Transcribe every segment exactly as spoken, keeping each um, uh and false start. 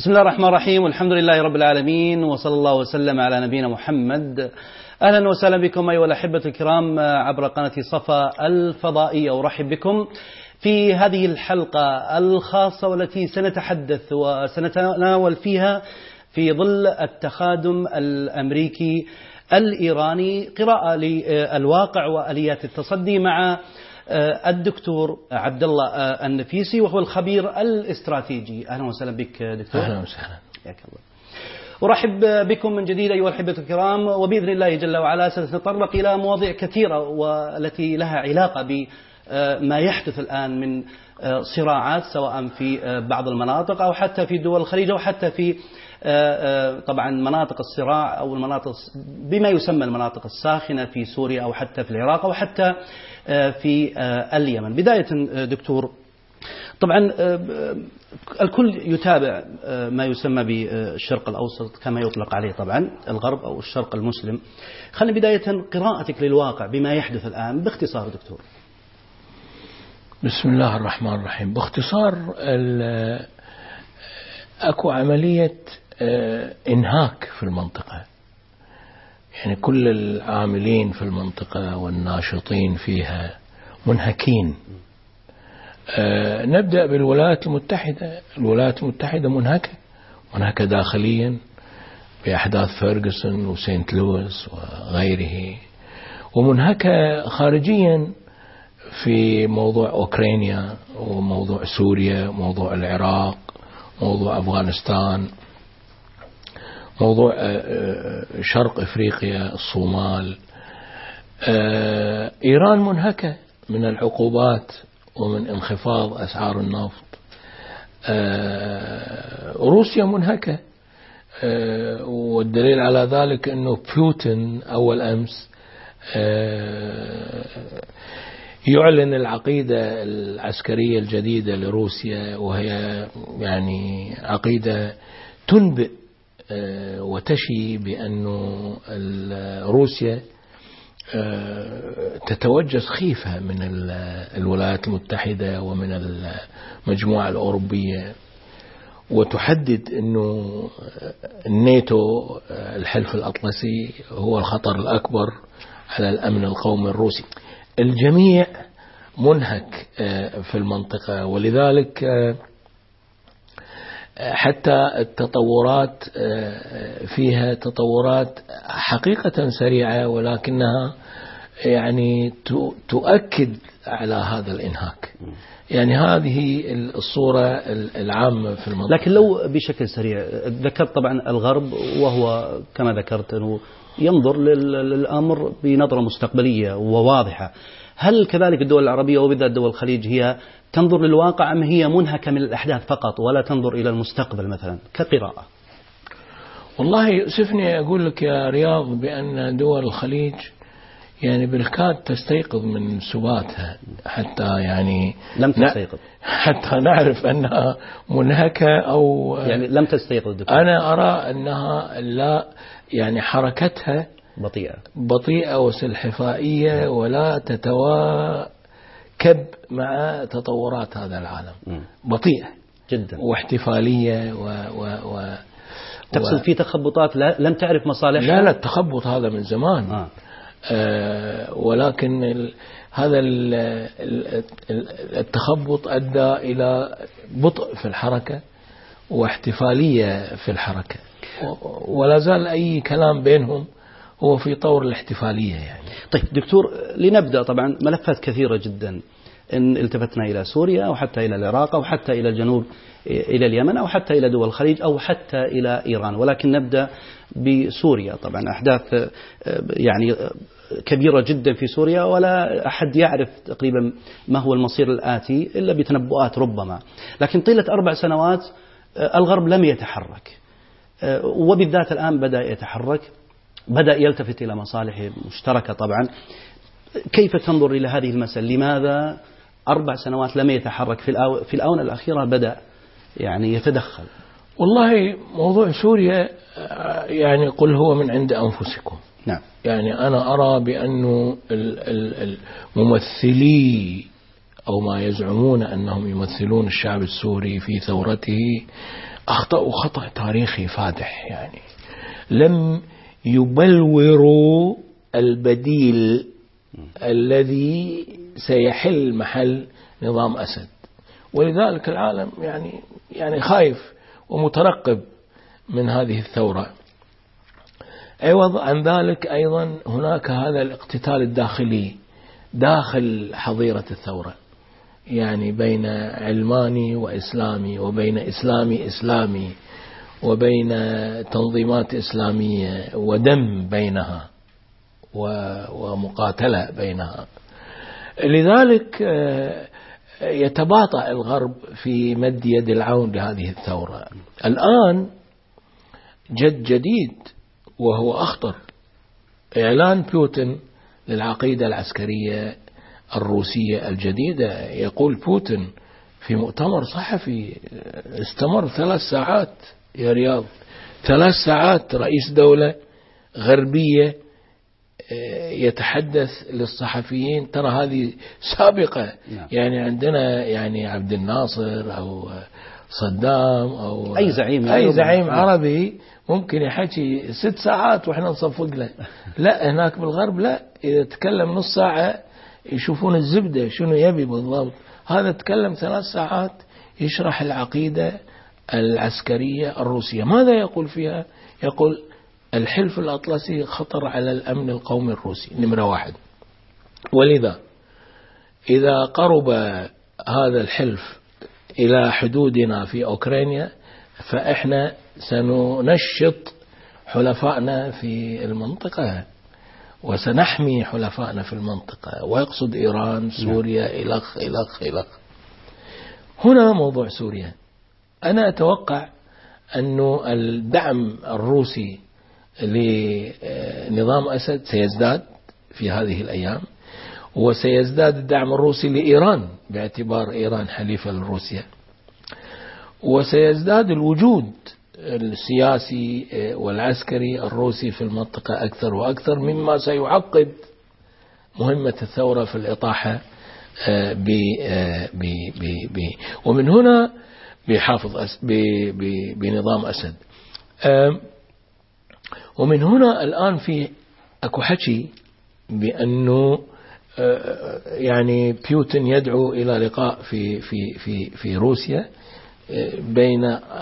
بسم الله الرحمن الرحيم، والحمد لله رب العالمين، وصلى الله وسلم على نبينا محمد. أهلا وسهلا بكم أيها الأحبة الكرام عبر قناة صفا الفضائية. أرحب بكم في هذه الحلقة الخاصة والتي سنتحدث وسنتناول فيها في ظل التخادم الأمريكي الإيراني قراءة للواقع وآليات التصدي مع الدكتور عبد الله النفيسي، وهو الخبير الاستراتيجي. أهلا وسهلا بك دكتور. أهلا وسهلا. حياك الله. أرحب بكم من جديد أيها الأحبة الكرام، وبإذن الله جل وعلا سنتطرق إلى مواضيع كثيرة والتي لها علاقة بما يحدث الآن من صراعات، سواء في بعض المناطق أو حتى في دول الخليج أو حتى في طبعا مناطق الصراع أو المناطق بما يسمى المناطق الساخنة في سوريا أو حتى في العراق أو حتى في اليمن. بداية دكتور، طبعا الكل يتابع ما يسمى بالشرق الأوسط كما يطلق عليه طبعا الغرب أو الشرق المسلم. خلينا بداية قراءتك للواقع بما يحدث الآن باختصار دكتور. بسم الله الرحمن الرحيم. باختصار أكو عملية إنهاك في المنطقة، يعني كل العاملين في المنطقة والناشطين فيها منهكين. نبدأ بالولايات المتحدة. الولايات المتحدة منهكة منهكة داخليا بأحداث فيرغسون وسينت لويس وغيره، ومنهكة خارجيا في موضوع أوكرانيا وموضوع سوريا وموضوع العراق، موضوع أفغانستان، موضوع شرق إفريقيا، الصومال. إيران منهكة من العقوبات ومن انخفاض أسعار النفط. روسيا منهكة، والدليل على ذلك أنه بوتين أول أمس يعلن العقيدة العسكرية الجديدة لروسيا، وهي يعني عقيدة تنبئ وتشي بأن روسيا تتوجس خيفة من الولايات المتحدة ومن المجموعة الأوروبية، وتحدد أنه الناتو الحلف الأطلسي هو الخطر الأكبر على الأمن القومي الروسي. الجميع منهك في المنطقة، ولذلك حتى التطورات فيها تطورات حقيقة سريعة، ولكنها يعني تؤكد على هذا الإنهاك. يعني هذه الصورة العامة في المنطقة. لكن لو بشكل سريع، ذكرت طبعا الغرب وهو كما ذكرت أنه ينظر للأمر بنظرة مستقبلية وواضحة. هل كذلك الدول العربية وبالذات دول الخليج هي تنظر للواقع أم هي منهكة من الأحداث فقط ولا تنظر إلى المستقبل مثلا كقراءة؟ والله يؤسفني أقول لك يا رياض بأن دول الخليج يعني بالكاد تستيقظ من سباتها، حتى يعني لم تستيقظ، حتى نعرف أنها منهكة أو يعني لم تستيقظ دكتور. أنا أرى أنها لا، يعني حركتها بطيئة بطيئة وسلحفائية ولا تتواكب مع تطورات هذا العالم. بطيئة جدا واحتفالية و, و, و تقصد في تخبطات لا لم تعرف مصالحها؟ لا لا، التخبط هذا من زمان. آه. آه ولكن ال هذا ال ال التخبط أدى إلى بطء في الحركة واحتفالية في الحركة، ولا زال أي كلام بينهم هو في طور الاحتفالية يعني. طيب دكتور، لنبدأ. طبعا ملفات كثيرة جدا، إن التفتنا إلى سوريا أو حتى إلى العراق أو حتى إلى الجنوب إلى اليمن أو حتى إلى دول الخليج أو حتى إلى إيران، ولكن نبدأ بسوريا. طبعا أحداث يعني كبيرة جدا في سوريا، ولا أحد يعرف تقريبا ما هو المصير الآتي إلا بتنبؤات ربما. لكن طيلة أربع سنوات الغرب لم يتحرك، وبالذات الآن بدأ يتحرك، بدأ يلتفت إلى مصالح مشتركة. طبعا كيف تنظر إلى هذه المسألة؟ لماذا أربع سنوات لم يتحرك؟ في الآو... في الآونة الأخيرة بدأ يعني يتدخل. والله موضوع سوريا يعني قل هو من عند أنفسكم. نعم. يعني أنا أرى بأنه الممثلي أو ما يزعمون أنهم يمثلون الشعب السوري في ثورته أخطأوا خطأ تاريخي فادح. يعني لم يبلوروا البديل الذي سيحل محل نظام أسد، ولذلك العالم يعني يعني خايف ومترقب من هذه الثورة. عوض عن ذلك أيضا هناك هذا الاقتتال الداخلي داخل حظيرة الثورة، يعني بين علماني وإسلامي، وبين إسلامي إسلامي، وبين تنظيمات إسلامية، ودم بينها ومقاتلة بينها. لذلك يتباطأ الغرب في مد يد العون لهذه الثورة. الآن جد جديد وهو أخطر، إعلان بوتين للعقيدة العسكرية الروسية الجديدة. يقول بوتين في مؤتمر صحفي استمر ثلاث ساعات يا رياض، ثلاث ساعات رئيس دولة غربية يتحدث للصحفيين. ترى هذه سابقة. نعم. يعني عندنا يعني عبد الناصر أو صدام أو أي زعيم أي زعيم عربي ممكن يحكي ست ساعات وإحنا نصفق له. لا، هناك بالغرب لا، إذا تكلم نص ساعة يشوفون الزبدة شنو يبي بالضبط. هذا تكلم ثلاث ساعات يشرح العقيدة العسكرية الروسية. ماذا يقول فيها؟ يقول الحلف الأطلسي خطر على الأمن القومي الروسي نمرة واحد، ولذا إذا قرب هذا الحلف إلى حدودنا في أوكرانيا فإحنا سننشط حلفائنا في المنطقة وسنحمي حلفائنا في المنطقة، ويقصد إيران، سوريا، إلخ إلخ إلخ. هنا موضوع سوريا، أنا أتوقع أنه الدعم الروسي لنظام أسد سيزداد في هذه الأيام، وسيزداد الدعم الروسي لإيران باعتبار إيران حليفة لروسيا، وسيزداد الوجود السياسي والعسكري الروسي في المنطقة أكثر وأكثر، مما سيعقد مهمة الثورة في الإطاحة ب ب ب ومن هنا بحافظ أس بنظام أسد. ومن هنا الآن في أكو حكي بأنه يعني بوتين يدعو إلى لقاء في في في في روسيا بين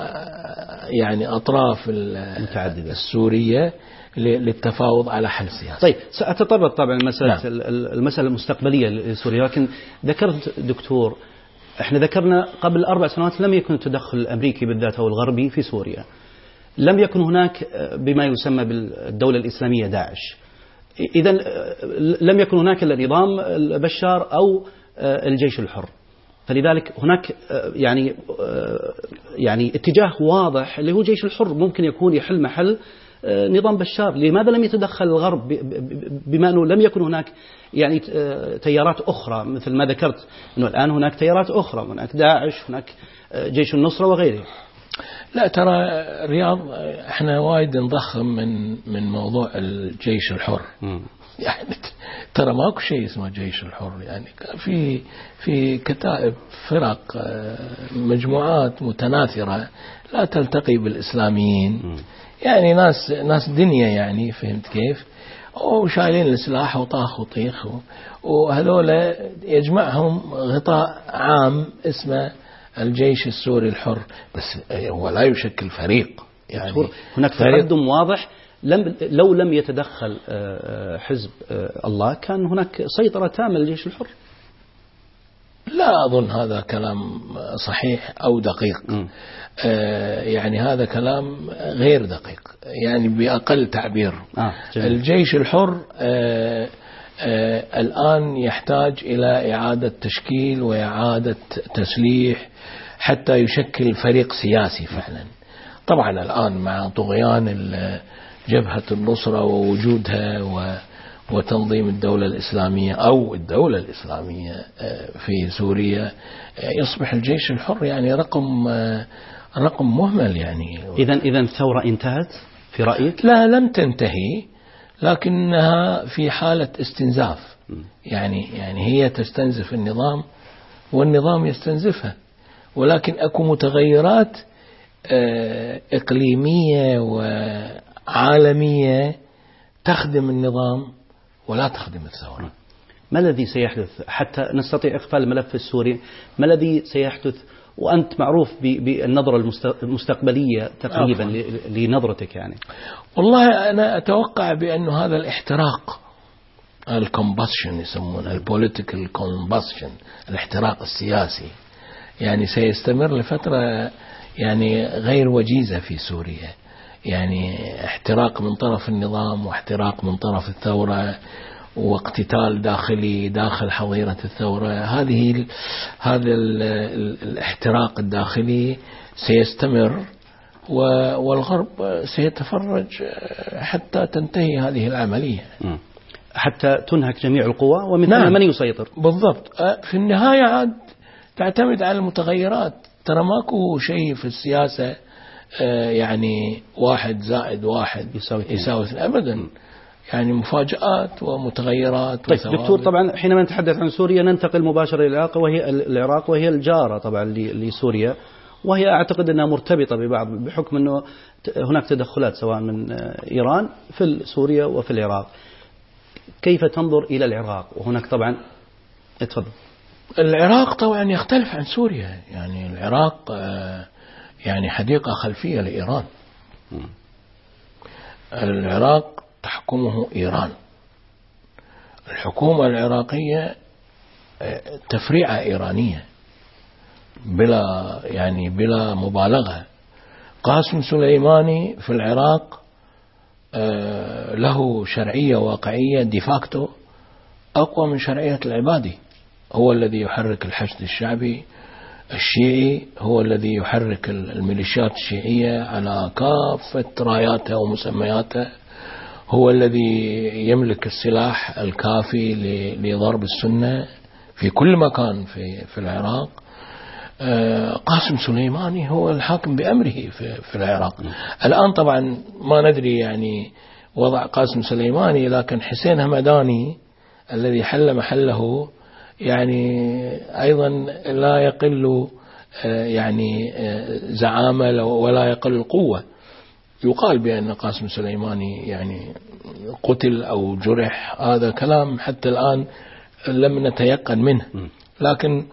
يعني أطراف المتعددة السورية للتفاوض على حل سياسي. طيب، سأتطرق طبعا المسألة نعم. المسألة المستقبلية لسوريا، لكن ذكرت دكتور، احنا ذكرنا قبل أربع سنوات لم يكن التدخل الأمريكي بالذات أو الغربي في سوريا، لم يكن هناك بما يسمى بالدولة الإسلامية داعش، إذا لم يكن هناك إلا نظام بشار أو الجيش الحر، فلذلك هناك يعني يعني اتجاه واضح اللي هو جيش الحر ممكن يكون يحل محل نظام بشار. لماذا لم يتدخل الغرب بما أنه لم يكن هناك يعني تيارات أخرى مثل ما ذكرت أنه الآن هناك تيارات أخرى، هناك داعش، هناك جيش النصرة وغيره؟ لا، ترى رياض احنا وايد نضخم من من موضوع الجيش الحر. م. يعني ترى ماكو شيء اسمه جيش الحر، يعني في في كتائب، فرق، مجموعات متناثرة لا تلتقي بالإسلاميين. م. يعني ناس ناس دنيا، يعني فهمت كيف، وشايلين السلاح وطاخ وطيخ، وهذول يجمعهم غطاء عام اسمه الجيش السوري الحر، بس هو لا يشكل فريق. يعني هناك تقدم واضح. لم لو لم يتدخل حزب الله كان هناك سيطرة تامة للجيش الحر. لا أظن هذا كلام صحيح أو دقيق. م. آه يعني هذا كلام غير دقيق، يعني بأقل تعبير. آه الجيش الحر آه آه الآن يحتاج إلى إعادة تشكيل وإعادة تسليح حتى يشكل فريق سياسي فعلا. طبعا الآن مع طغيان جبهة النصرة ووجودها وتنظيم الدولة الإسلامية أو الدولة الإسلامية في سوريا، يصبح الجيش الحر يعني رقم رقم مهمل. يعني إذا إذا الثورة انتهت في رأيك؟ لا، لم تنتهي، لكنها في حالة استنزاف. يعني يعني هي تستنزف النظام والنظام يستنزفها، ولكن أكو متغيرات إقليمية وعالمية تخدم النظام ولا تخدم الثورة. ما الذي سيحدث حتى نستطيع إقفال الملف السوري؟ ما الذي سيحدث وأنت معروف بالنظرة المستقبلية تقريبا لنظرتك يعني؟ والله أنا أتوقع بأن هذا الاحتراق الكومباشن يسمونه البوليتيكال كومباشن، الاحتراق السياسي، يعني سيستمر لفترة يعني غير وجيزة في سوريا، يعني احتراق من طرف النظام واحتراق من طرف الثورة واقتتال داخلي داخل حظيرة الثورة. هذه هذا الاحتراق الداخلي سيستمر والغرب سيتفرج حتى تنتهي هذه العملية، حتى تنهك جميع القوى ومن ثم من يسيطر. بالضبط. في النهاية عاد تعتمد على المتغيرات، ترى ماكو شيء في السياسة يعني واحد زائد واحد يساوي يساوي أبدا، يعني مفاجآت ومتغيرات. طيب دكتور، طبعا حينما نتحدث عن سوريا ننتقل مباشرة إلى العراق، وهي العراق وهي الجارة طبعا لسوريا، وهي أعتقد أنها مرتبطة ببعض بحكم أنه هناك تدخلات سواء من إيران في سوريا وفي العراق. كيف تنظر إلى العراق وهناك طبعا؟ اتفضل. العراق طبعا يختلف عن سوريا، يعني العراق يعني حديقة خلفية لإيران. العراق تحكمه إيران، الحكومة العراقية تفريعة إيرانية بلا يعني بلا مبالغة. قاسم سليماني في العراق له شرعية واقعية ديفاكتو أقوى من شرعية العبادي، هو الذي يحرك الحشد الشعبي الشيعي، هو الذي يحرك الميليشيات الشيعية على كافة راياتها ومسمياتها، هو الذي يملك السلاح الكافي لضرب السنة في كل مكان في في العراق. قاسم سليماني هو الحاكم بأمره في في العراق. الآن طبعا ما ندري يعني وضع قاسم سليماني، لكن حسين همداني الذي حل محله يعني أيضا لا يقل يعني زعامة ولا يقل القوة. يقال بأن قاسم سليماني يعني قتل أو جرح، هذا كلام حتى الآن لم نتيقن منه، لكن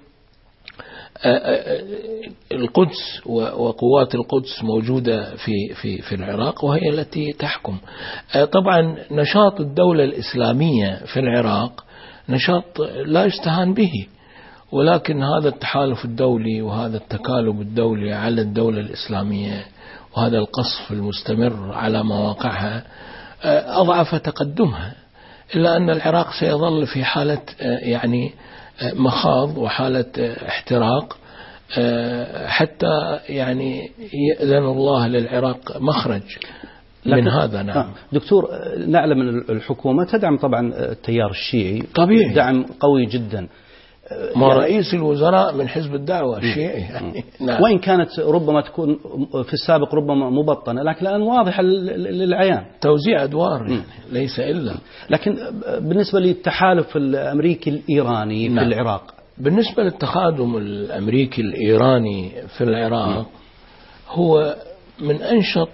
القدس وقوات القدس موجودة في في في العراق وهي التي تحكم. طبعا نشاط الدولة الإسلامية في العراق نشاط لا يستهان به، ولكن هذا التحالف الدولي وهذا التكالب الدولي على الدولة الإسلامية وهذا القصف المستمر على مواقعها أضعف تقدمها، إلا أن العراق سيظل في حالة يعني مخاض وحالة احتراق حتى يعني يأذن الله للعراق مخرج من هذا. نعم دكتور، نعلم أن الحكومة تدعم طبعا التيار الشيعي طبيعي، دعم قوي جدا، ما يعني رئيس الوزراء من حزب الدعوة الشيعي يعني. نعم. وإن كانت ربما تكون في السابق ربما مبطنة، لكن الآن واضحة للعيان توزيع أدوار يعني ليس إلا. لكن بالنسبة للتحالف الأمريكي الإيراني في نعم. العراق، بالنسبة للتخادم الأمريكي الإيراني في العراق نعم. هو من أنشط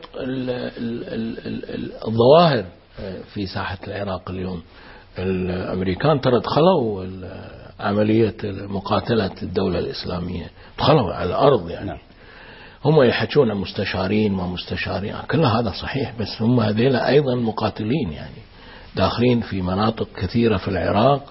الظواهر في ساحة العراق اليوم. الأمريكان ترى دخلوا عملية مقاتلة الدولة الإسلامية، دخلوا على الأرض يعني نعم. هم يحكون مستشارين ومستشارين، كل هذا صحيح، بس هم هذيلا أيضا مقاتلين يعني داخلين في مناطق كثيرة في العراق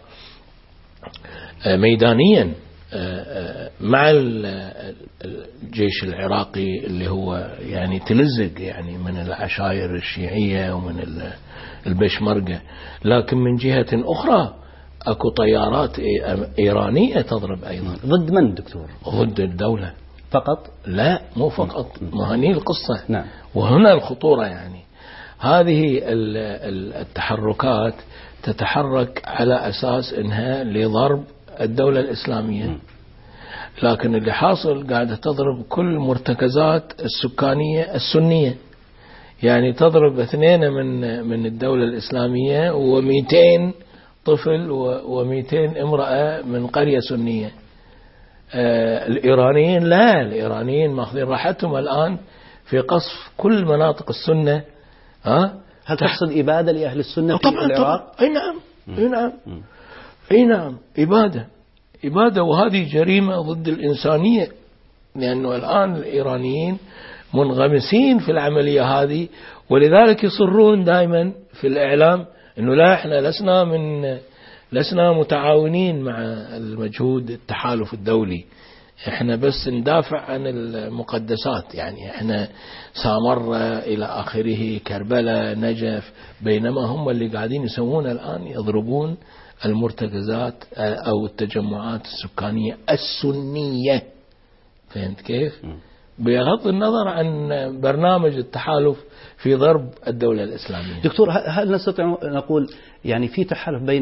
ميدانيا مع الجيش العراقي اللي هو يعني تلزق يعني من العشائر الشيعية ومن البشمركة. لكن من جهة أخرى أكو طيارات إيرانية تضرب أيضا. ضد من دكتور؟ ضد الدولة فقط؟ لا مو فقط، ما هني القصة نعم. وهنا الخطورة يعني. هذه التحركات تتحرك على أساس إنها لضرب الدولة الإسلامية، لكن اللي حاصل قاعدة تضرب كل مرتكزات السكانية السنية، يعني تضرب اثنين من من الدولة الإسلامية ومئتين طفل ومئتين امرأة من قرية سنية. آه الإيرانيين لا، الإيرانيين ماخذين راحتهم الآن في قصف كل مناطق السنة. ها هل تقصد إبادة لأهل السنة في طبعا العراق؟ طبعا. أي نعم أي نعم أي نعم إبادة إبادة، وهذه جريمة ضد الإنسانية، لأنه الآن الإيرانيين منغمسين في العملية هذه، ولذلك يصرون دائما في الإعلام أنه لا، إحنا لسنا من لسنا متعاونين مع المجهود التحالف الدولي، إحنا بس ندافع عن المقدسات، يعني إحنا سامرة إلى آخره، كربلاء، نجف، بينما هم اللي قاعدين يسوون الآن يضربون المرتكزات أو التجمعات السكانية السنية. فهمت كيف؟ بغض النظر عن برنامج التحالف في ضرب الدولة الإسلامية. دكتور، هل نستطيع نقول يعني في تحالف بين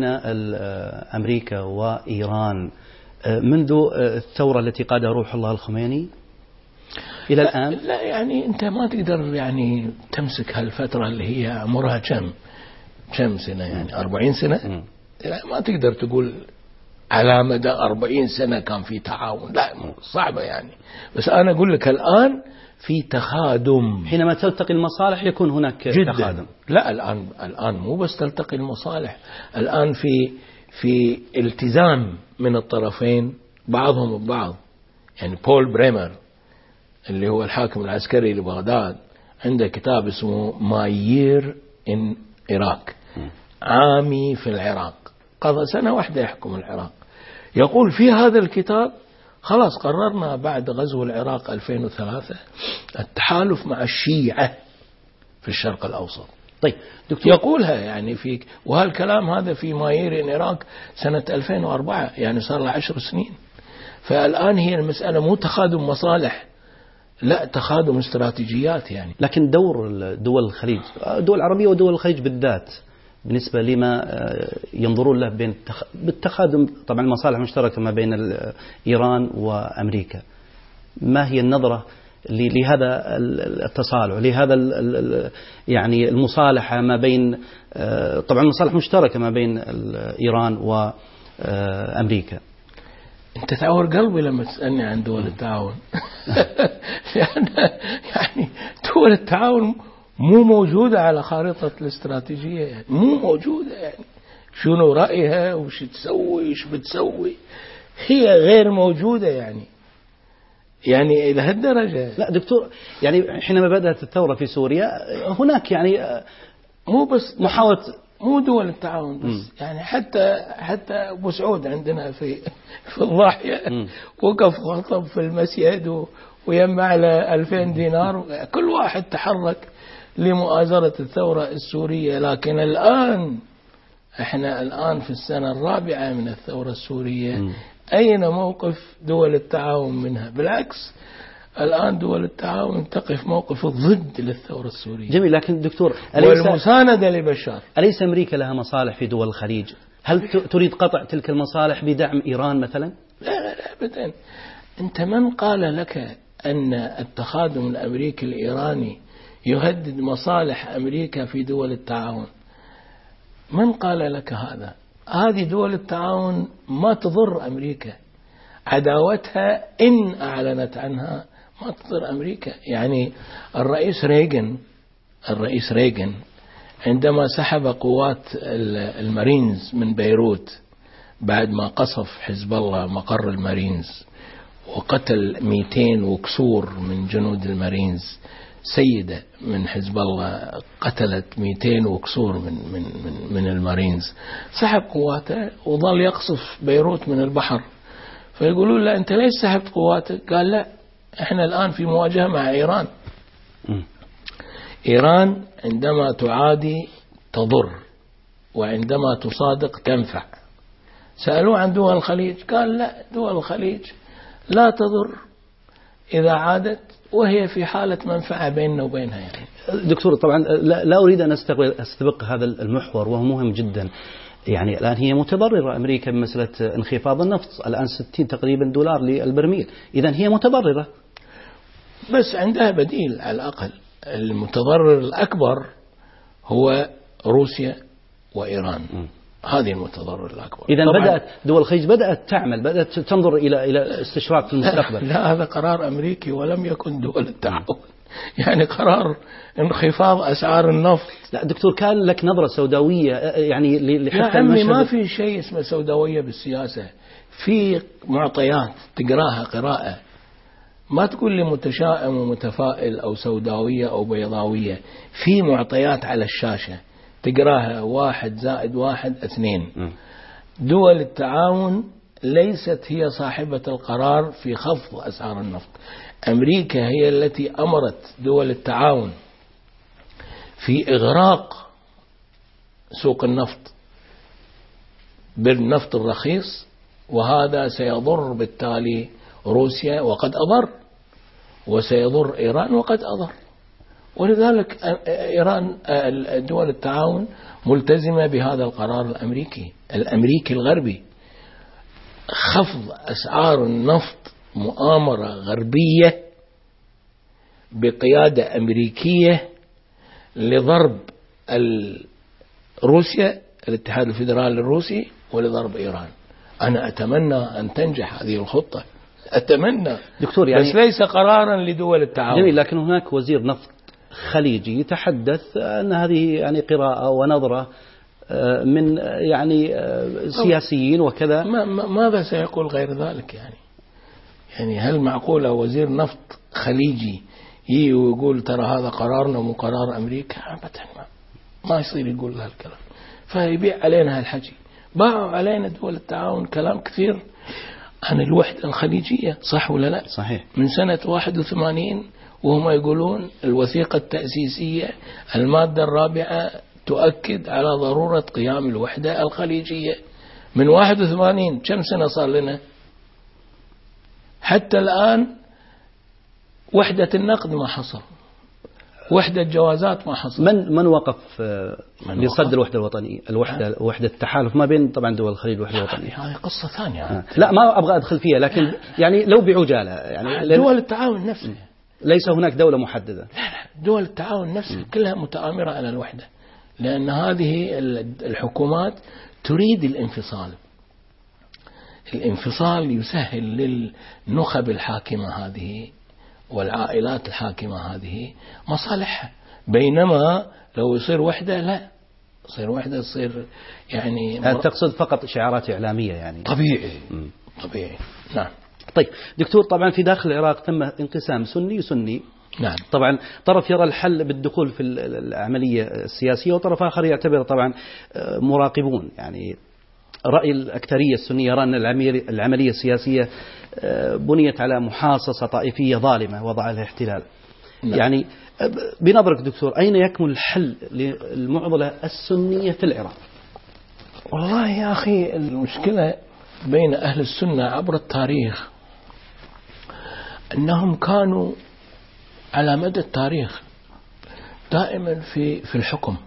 أمريكا وإيران منذ الثورة التي قادها روح الله الخميني إلى الآن؟ لا يعني أنت ما تقدر يعني تمسك هالفترة اللي هي عمرها كم كم سنة، يعني أربعين سنة، لا ما تقدر تقول على مدى أربعين سنة كان في تعاون، لا صعبة يعني. بس أنا أقول لك الآن في تخادم، حينما تلتقي المصالح يكون هناك جداً. تخادم. لا الآن الآن مو بس تلتقي المصالح، الآن في في التزام من الطرفين بعضهم ببعض. يعني بول بريمر اللي هو الحاكم العسكري لبغداد عنده كتاب اسمه مايير إن إيراك، عامي في العراق، قضى سنة واحدة يحكم العراق. يقول في هذا الكتاب خلاص قررنا بعد غزو العراق ألفين وثلاثة التحالف مع الشيعة في الشرق الأوسط. طيب دكتور، يقولها يعني في، وهالكلام هذا في مايير إن إيراك سنة ألفين وأربعة، يعني صار له عشر سنين. فالآن هي المسألة مو تخادم مصالح، لا تخادم استراتيجيات يعني. لكن دور دول الخليج، الدول العربية ودول الخليج بالذات بالنسبة لما ينظرون له بين بالتخادم، طبعا المصالح المشتركة ما بين إيران وأمريكا، ما هي النظرة لهذا التصالح، لهذا يعني المصالحة ما بين، طبعا المصالح مشتركة ما بين إيران وأمريكا؟ أنت تعور قلبي لما تسألني عن دول التعاون. يعني دول التعاون مو موجودة على خارطة الاستراتيجية، يعني مو موجودة. يعني شنو رأيها وش تسوي وش بتسوي، هي غير موجودة يعني يعني إلى هالدرجة. لا دكتور، يعني حينما بدأت الثورة في سوريا هناك يعني مو بس محاولة، مو دول التعاون بس، م. يعني حتى حتى أبو سعود عندنا في في الضاحية وقف خطب في المسجد ويجمع له ألفين دينار، كل واحد تحرك لمؤازرة الثورة السورية. لكن الآن احنا الآن في السنة الرابعة من الثورة السورية، م. أين موقف دول التعاون منها؟ بالعكس الآن دول التعاون تقف موقف ضد للثورة السورية. جميل، لكن دكتور والمساندة لبشار. أليس أمريكا لها مصالح في دول الخليج؟ هل تريد قطع تلك المصالح بدعم إيران مثلا؟ لا لا لا أبدا. أنت من قال لك أن التخادم الأمريكي الإيراني يهدد مصالح أمريكا في دول التعاون؟ من قال لك هذا؟ هذه دول التعاون ما تضر أمريكا، عداوتها إن أعلنت عنها ما تضر أمريكا. يعني الرئيس ريغن الرئيس ريغن عندما سحب قوات المارينز من بيروت بعد ما قصف حزب الله مقر المارينز وقتل مئتين وكسور من جنود المارينز، سيدة من حزب الله قتلت مئتين وكسور من من من من المارينز، سحب قواته وظل يقصف بيروت من البحر. فيقولون لا أنت ليش سحبت قواتك؟ قال لا، احنا الآن في مواجهة مع إيران. م. إيران عندما تعادي تضر، وعندما تصادق تنفع. سألوه عن دول الخليج، قال لا، دول الخليج لا تضر إذا عادت وهي في حالة منفعة بيننا وبينها. يعني دكتور طبعا لا, لا أريد أن أستبق هذا المحور وهو مهم جدا. يعني الآن هي متضررة أمريكا بمسألة انخفاض النفط، الآن ستين تقريبا دولار للبرميل، إذن هي متضررة. بس عندها بديل على الأقل. المتضرر الأكبر هو روسيا وإيران. م. هذه المتضرر الأكبر. إذا بدأت دول الخليج بدأت تعمل، بدأت تنظر إلى إلى استشراق في المستقبل. لا، هذا قرار أمريكي ولم يكن دول التعاون. يعني قرار انخفاض أسعار النفط. لا دكتور، كان لك نظرة سوداوية يعني لحتى يا عمي ما في شيء اسمه سوداوية بالسياسة، في معطيات تقراها قراءة، ما تقول لي متشائم ومتفائل أو سوداوية أو بيضاوية. في معطيات على الشاشة تقراها، واحد زائد واحد اثنين. دول التعاون ليست هي صاحبة القرار في خفض أسعار النفط. أمريكا هي التي أمرت دول التعاون في إغراق سوق النفط بالنفط الرخيص، وهذا سيضر بالتالي روسيا وقد أضر، وسيضر إيران وقد أضر. ولذلك إيران دول التعاون ملتزمة بهذا القرار الأمريكي الأمريكي الغربي. خفض أسعار النفط مؤامرة غربية بقيادة أمريكية لضرب روسيا الاتحاد الفيدرالي الروسي ولضرب إيران. أنا أتمنى أن تنجح هذه الخطة، أتمنى دكتور يعني، بس ليس قرارا لدول التعاون. جميل، لكن هناك وزير نفط خليجي يتحدث أن هذه يعني قراءة ونظرة من يعني سياسيين وكذا. ما ماذا سيقول غير ذلك؟ يعني يعني هل معقولة وزير نفط خليجي يجي ويقول ترى هذا قرارنا مو قرار أمريكا؟ أبدا ما, ما يصير يقول هالكلام. فيبيع علينا هالحكي. باعوا علينا دول التعاون كلام كثير عن الوحدة الخليجية، صح ولا لا؟ صحيح. من سنة واحد وثمانين وهم يقولون الوثيقة التأسيسية المادة الرابعة تؤكد على ضرورة قيام الوحدة الخليجية. من واحد وثمانين كم سنة صار لنا؟ حتى الآن وحدة النقد ما حصل، وحدة الجوازات ما حصل. من من وقف لصد الوحدة الوطنية، الوحدة وحدة التحالف ما بين طبعا دول الخليج والوحدة الوطنية؟ هذه قصة ثانية. آه. لا ما أبغى أدخل فيها، لكن يعني لو بعجالة يعني دول التعاون نفسها ليس هناك دولة محددة. لا لا، دول التعاون نفسها كلها متآمرة على الوحدة، لأن هذه الحكومات تريد الانفصال. الانفصال يسهل للنخب الحاكمة هذه والعائلات الحاكمة هذه مصالحها، بينما لو يصير وحدة لا يصير وحدة يصير يعني مر... تقصد فقط شعارات إعلامية يعني؟ طبيعي م. طبيعي. نعم. طيب دكتور، طبعا في داخل العراق تم انقسام سني وسني. نعم. طبعا طرف يرى الحل بالدخول في العملية السياسية، وطرف آخر يعتبر طبعا مراقبون يعني رأي الأكثرية السنية يرى أن العملية السياسية بنيت على محاصصة طائفية ظالمة وضعها الاحتلال. نعم. يعني بنظرك دكتور، أين يكمن الحل للمعضلة السنية في العراق؟ والله يا أخي المشكلة بين أهل السنة عبر التاريخ أنهم كانوا على مدى التاريخ دائما في في الحكم،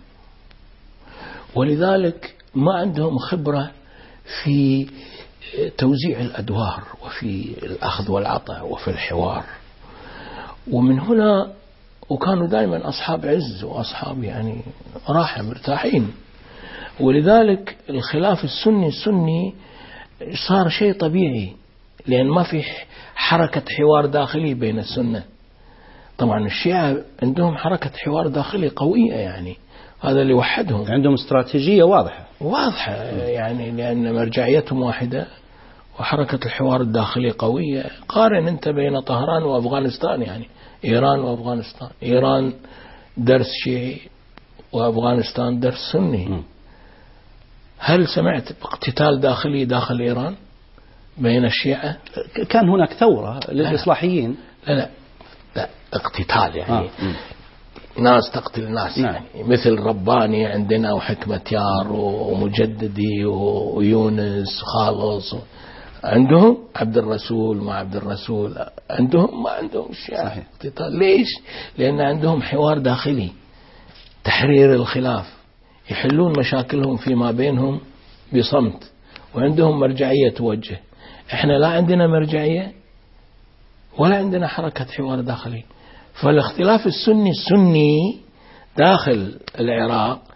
ولذلك ما عندهم خبرة في توزيع الأدوار وفي الأخذ والعطاء وفي الحوار. ومن هنا وكانوا دائما أصحاب عز وأصحاب يعني راحة مرتاحين، ولذلك الخلاف السني السني صار شيء طبيعي، لأن ما في حركة حوار داخلي بين السنة. طبعا الشيعة عندهم حركة حوار داخلي قوية، يعني هذا اللي وحدهم، عندهم استراتيجية واضحة واضحة يعني، لأن مرجعيتهم واحدة وحركة الحوار الداخلي قوية. قارن أنت بين طهران وأفغانستان، يعني إيران وأفغانستان، إيران درس شيعي وأفغانستان درس سني. هل سمعت باقتتال داخلي داخل إيران بين الشيعة؟ كان هناك ثورة للإصلاحيين. لا لا لا اقتتال يعني آه. ناس تقتل ناس. نعم. يعني مثل رباني عندنا وحكمة يار ومجددي ويونس خالص، عندهم عبد الرسول ما عبد الرسول، عندهم ما عندهم شيعة اقتتال. ليش؟ لأن عندهم حوار داخلي، تحرير الخلاف، يحلون مشاكلهم فيما بينهم بصمت، وعندهم مرجعية توجه. احنا لا عندنا مرجعية ولا عندنا حركة حوار داخلي. فالاختلاف السني السني داخل العراق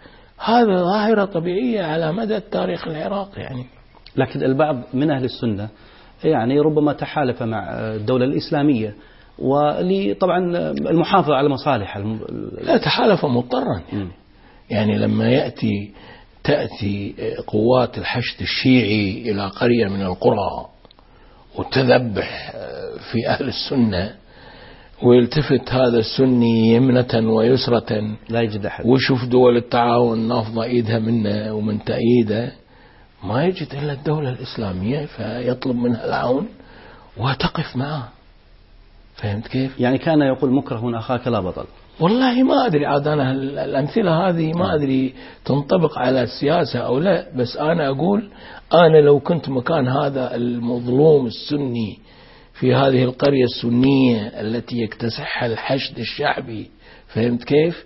هذا ظاهرة طبيعية على مدى تاريخ العراق يعني. لكن البعض من أهل السنة يعني ربما تحالف مع الدولة الإسلامية وطبعا المحافظة على مصالح. لا تحالف مضطرا يعني. يعني لما يأتي تأتي قوات الحشد الشيعي إلى قرية من القرى وتذبح في أهل السنة ويلتفت هذا السني يمنة ويسرة لا يجد أحد، وشوف دول التعاون نافضة إيدها منه ومن تأييده، ما يجد إلا الدولة الإسلامية فيطلب منها العون وتقف معه. فهمت كيف؟ يعني كان يقول مكره أخاك لا بطل. والله ما أدري عاد أنا الأمثلة هذه ما أدري تنطبق على السياسة أو لا، بس أنا أقول أنا لو كنت مكان هذا المظلوم السني في هذه القرية السنية التي يكتسحها الحشد الشعبي، فهمت كيف؟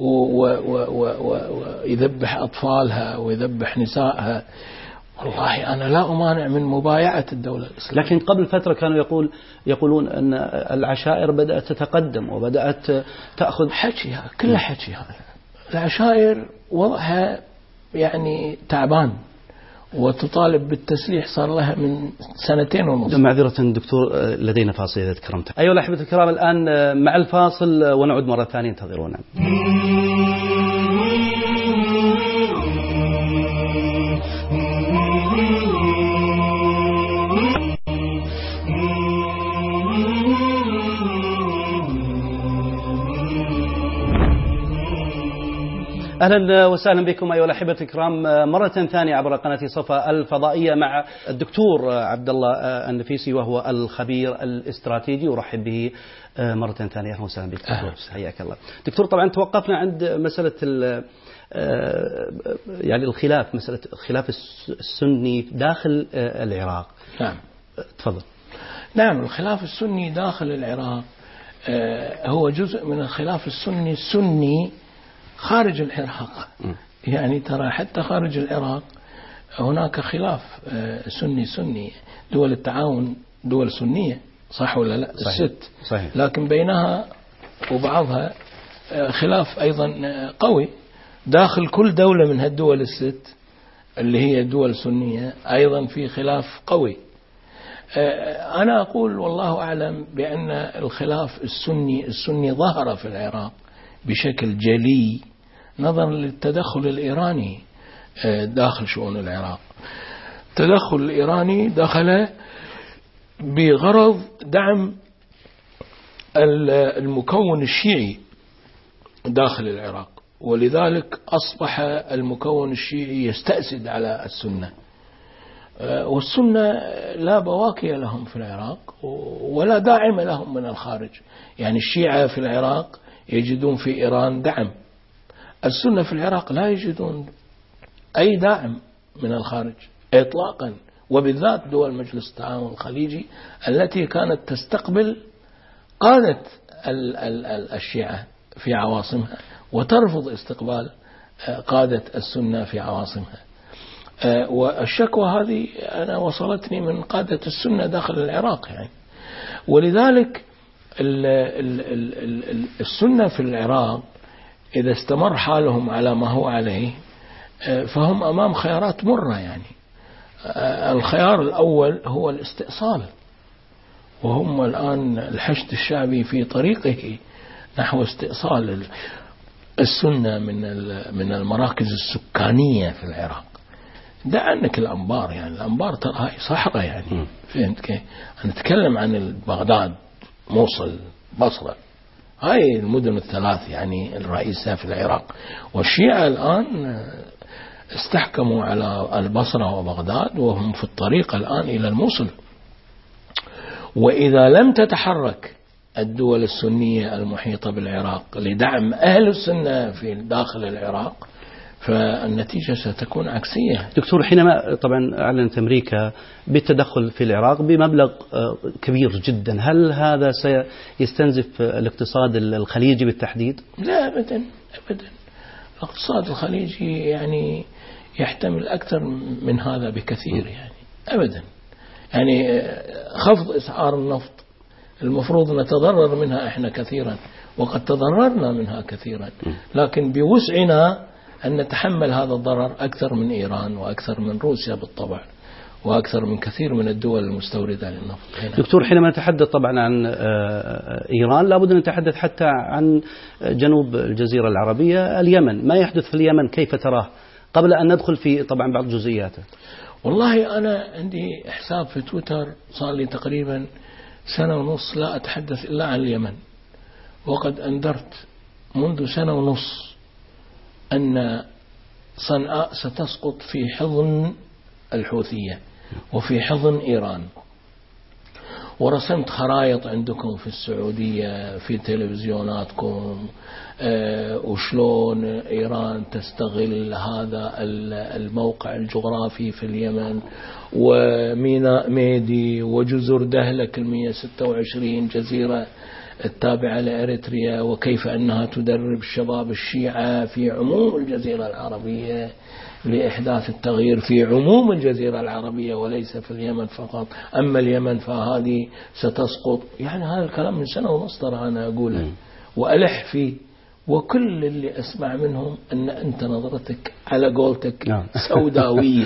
ويذبح أطفالها ويذبح نسائها، والله أنا لا أمانع من مبايعة الدولة الإسلامية. لكن قبل فترة كانوا يقول يقولون أن العشائر بدأت تتقدم وبدأت تأخذ حكي، كل حكي هذا. العشائر وضعها يعني تعبان وتطالب بالتسليح صار لها من سنتين ونص. معذرة دكتور لدينا فاصل إذا تكرمت. أيها الأحبة الكرام الآن مع الفاصل ونعود مرة ثانية، انتظرونا. أهلا وسهلا بكم أيها الأحبة الكرام مرة ثانية عبر قناة صفا الفضائية مع الدكتور عبد الله النفيسي وهو الخبير الاستراتيجي، ورحب به مرة ثانية. أهلا وسهلا بك دكتور، حياك الله دكتور. طبعا توقفنا عند مسألة يعني الخلاف، مسألة خلاف السني داخل العراق. نعم تفضل. نعم، الخلاف السني داخل العراق هو جزء من الخلاف السني السني خارج العراق. يعني ترى حتى خارج العراق هناك خلاف سني سني. دول التعاون دول سنية صح ولا لا؟ صحيح. الست صحيح. لكن بينها وبعضها خلاف أيضا قوي. داخل كل دولة من هالدول الست اللي هي دول سنية أيضا في خلاف قوي. أنا أقول والله أعلم بأن الخلاف السني السني ظهر في العراق بشكل جلي نظرا للتدخل الإيراني داخل شؤون العراق. التدخل الإيراني دخل بغرض دعم المكون الشيعي داخل العراق، ولذلك أصبح المكون الشيعي يستأسد على السنة، والسنة لا بواكي لهم في العراق ولا داعم لهم من الخارج. يعني الشيعة في العراق يجدون في إيران دعم، السنة في العراق لا يجدون أي داعم من الخارج إطلاقا، وبالذات دول مجلس التعاون الخليجي التي كانت تستقبل قادة الشيعة في عواصمها وترفض استقبال قادة السنة في عواصمها. والشكوى هذه أنا وصلتني من قادة السنة داخل العراق يعني. ولذلك السنة في العراق إذا استمر حالهم على ما هو عليه فهم أمام خيارات مرة يعني. الخيار الأول هو الاستئصال، وهم الآن الحشد الشعبي في طريقه نحو استئصال السنة من من المراكز السكانية في العراق. ده عنك الأنبار، يعني الأنبار ترى هاي صحراء يعني. فهمت كيف؟ أنا أتكلم عن بغداد، موصل، بصرة، هاي المدن الثلاث يعني الرئيسة في العراق. والشيعة الآن استحكموا على البصرة وبغداد وهم في الطريق الآن إلى الموصل. وإذا لم تتحرك الدول السنية المحيطة بالعراق لدعم أهل السنة في داخل العراق فالنتيجة ستكون عكسية. دكتور، حينما طبعا أعلنت أمريكا بالتدخل في العراق بمبلغ كبير جدا، هل هذا سيستنزف الاقتصاد الخليجي بالتحديد؟ لا أبدا أبدا. الاقتصاد الخليجي يعني يحتمل أكثر من هذا بكثير يعني. أبدا. يعني خفض أسعار النفط المفروض نتضرر منها إحنا كثيرا، وقد تضررنا منها كثيرا، لكن بوسعنا أن نتحمل هذا الضرر أكثر من إيران وأكثر من روسيا بالطبع وأكثر من كثير من الدول المستوردة للنفط. دكتور، حينما نتحدث طبعا عن إيران لابد أن نتحدث حتى عن جنوب الجزيرة العربية، اليمن. ما يحدث في اليمن كيف تراه قبل أن ندخل في طبعا بعض جزئياته؟ والله أنا عندي حساب في تويتر صار لي تقريبا سنة ونص لا أتحدث إلا عن اليمن، وقد أنذرت منذ سنة ونص أن صنعاء ستسقط في حضن الحوثية وفي حضن إيران، ورسمت خرائط عندكم في السعودية في تلفزيوناتكم أه وشلون إيران تستغل هذا الموقع الجغرافي في اليمن وميناء ميدي وجزر دهلك المية ستة وعشرين جزيرة التابعة لأريتريا، وكيف أنها تدرب الشباب الشيعة في عموم الجزيرة العربية لإحداث التغيير في عموم الجزيرة العربية وليس في اليمن فقط. أما اليمن فهذه ستسقط. يعني هذا الكلام من سنة ونص ترى أنا أقوله وألح فيه، وكل اللي أسمع منهم أن أنت نظرتك على قولتك سوداوية.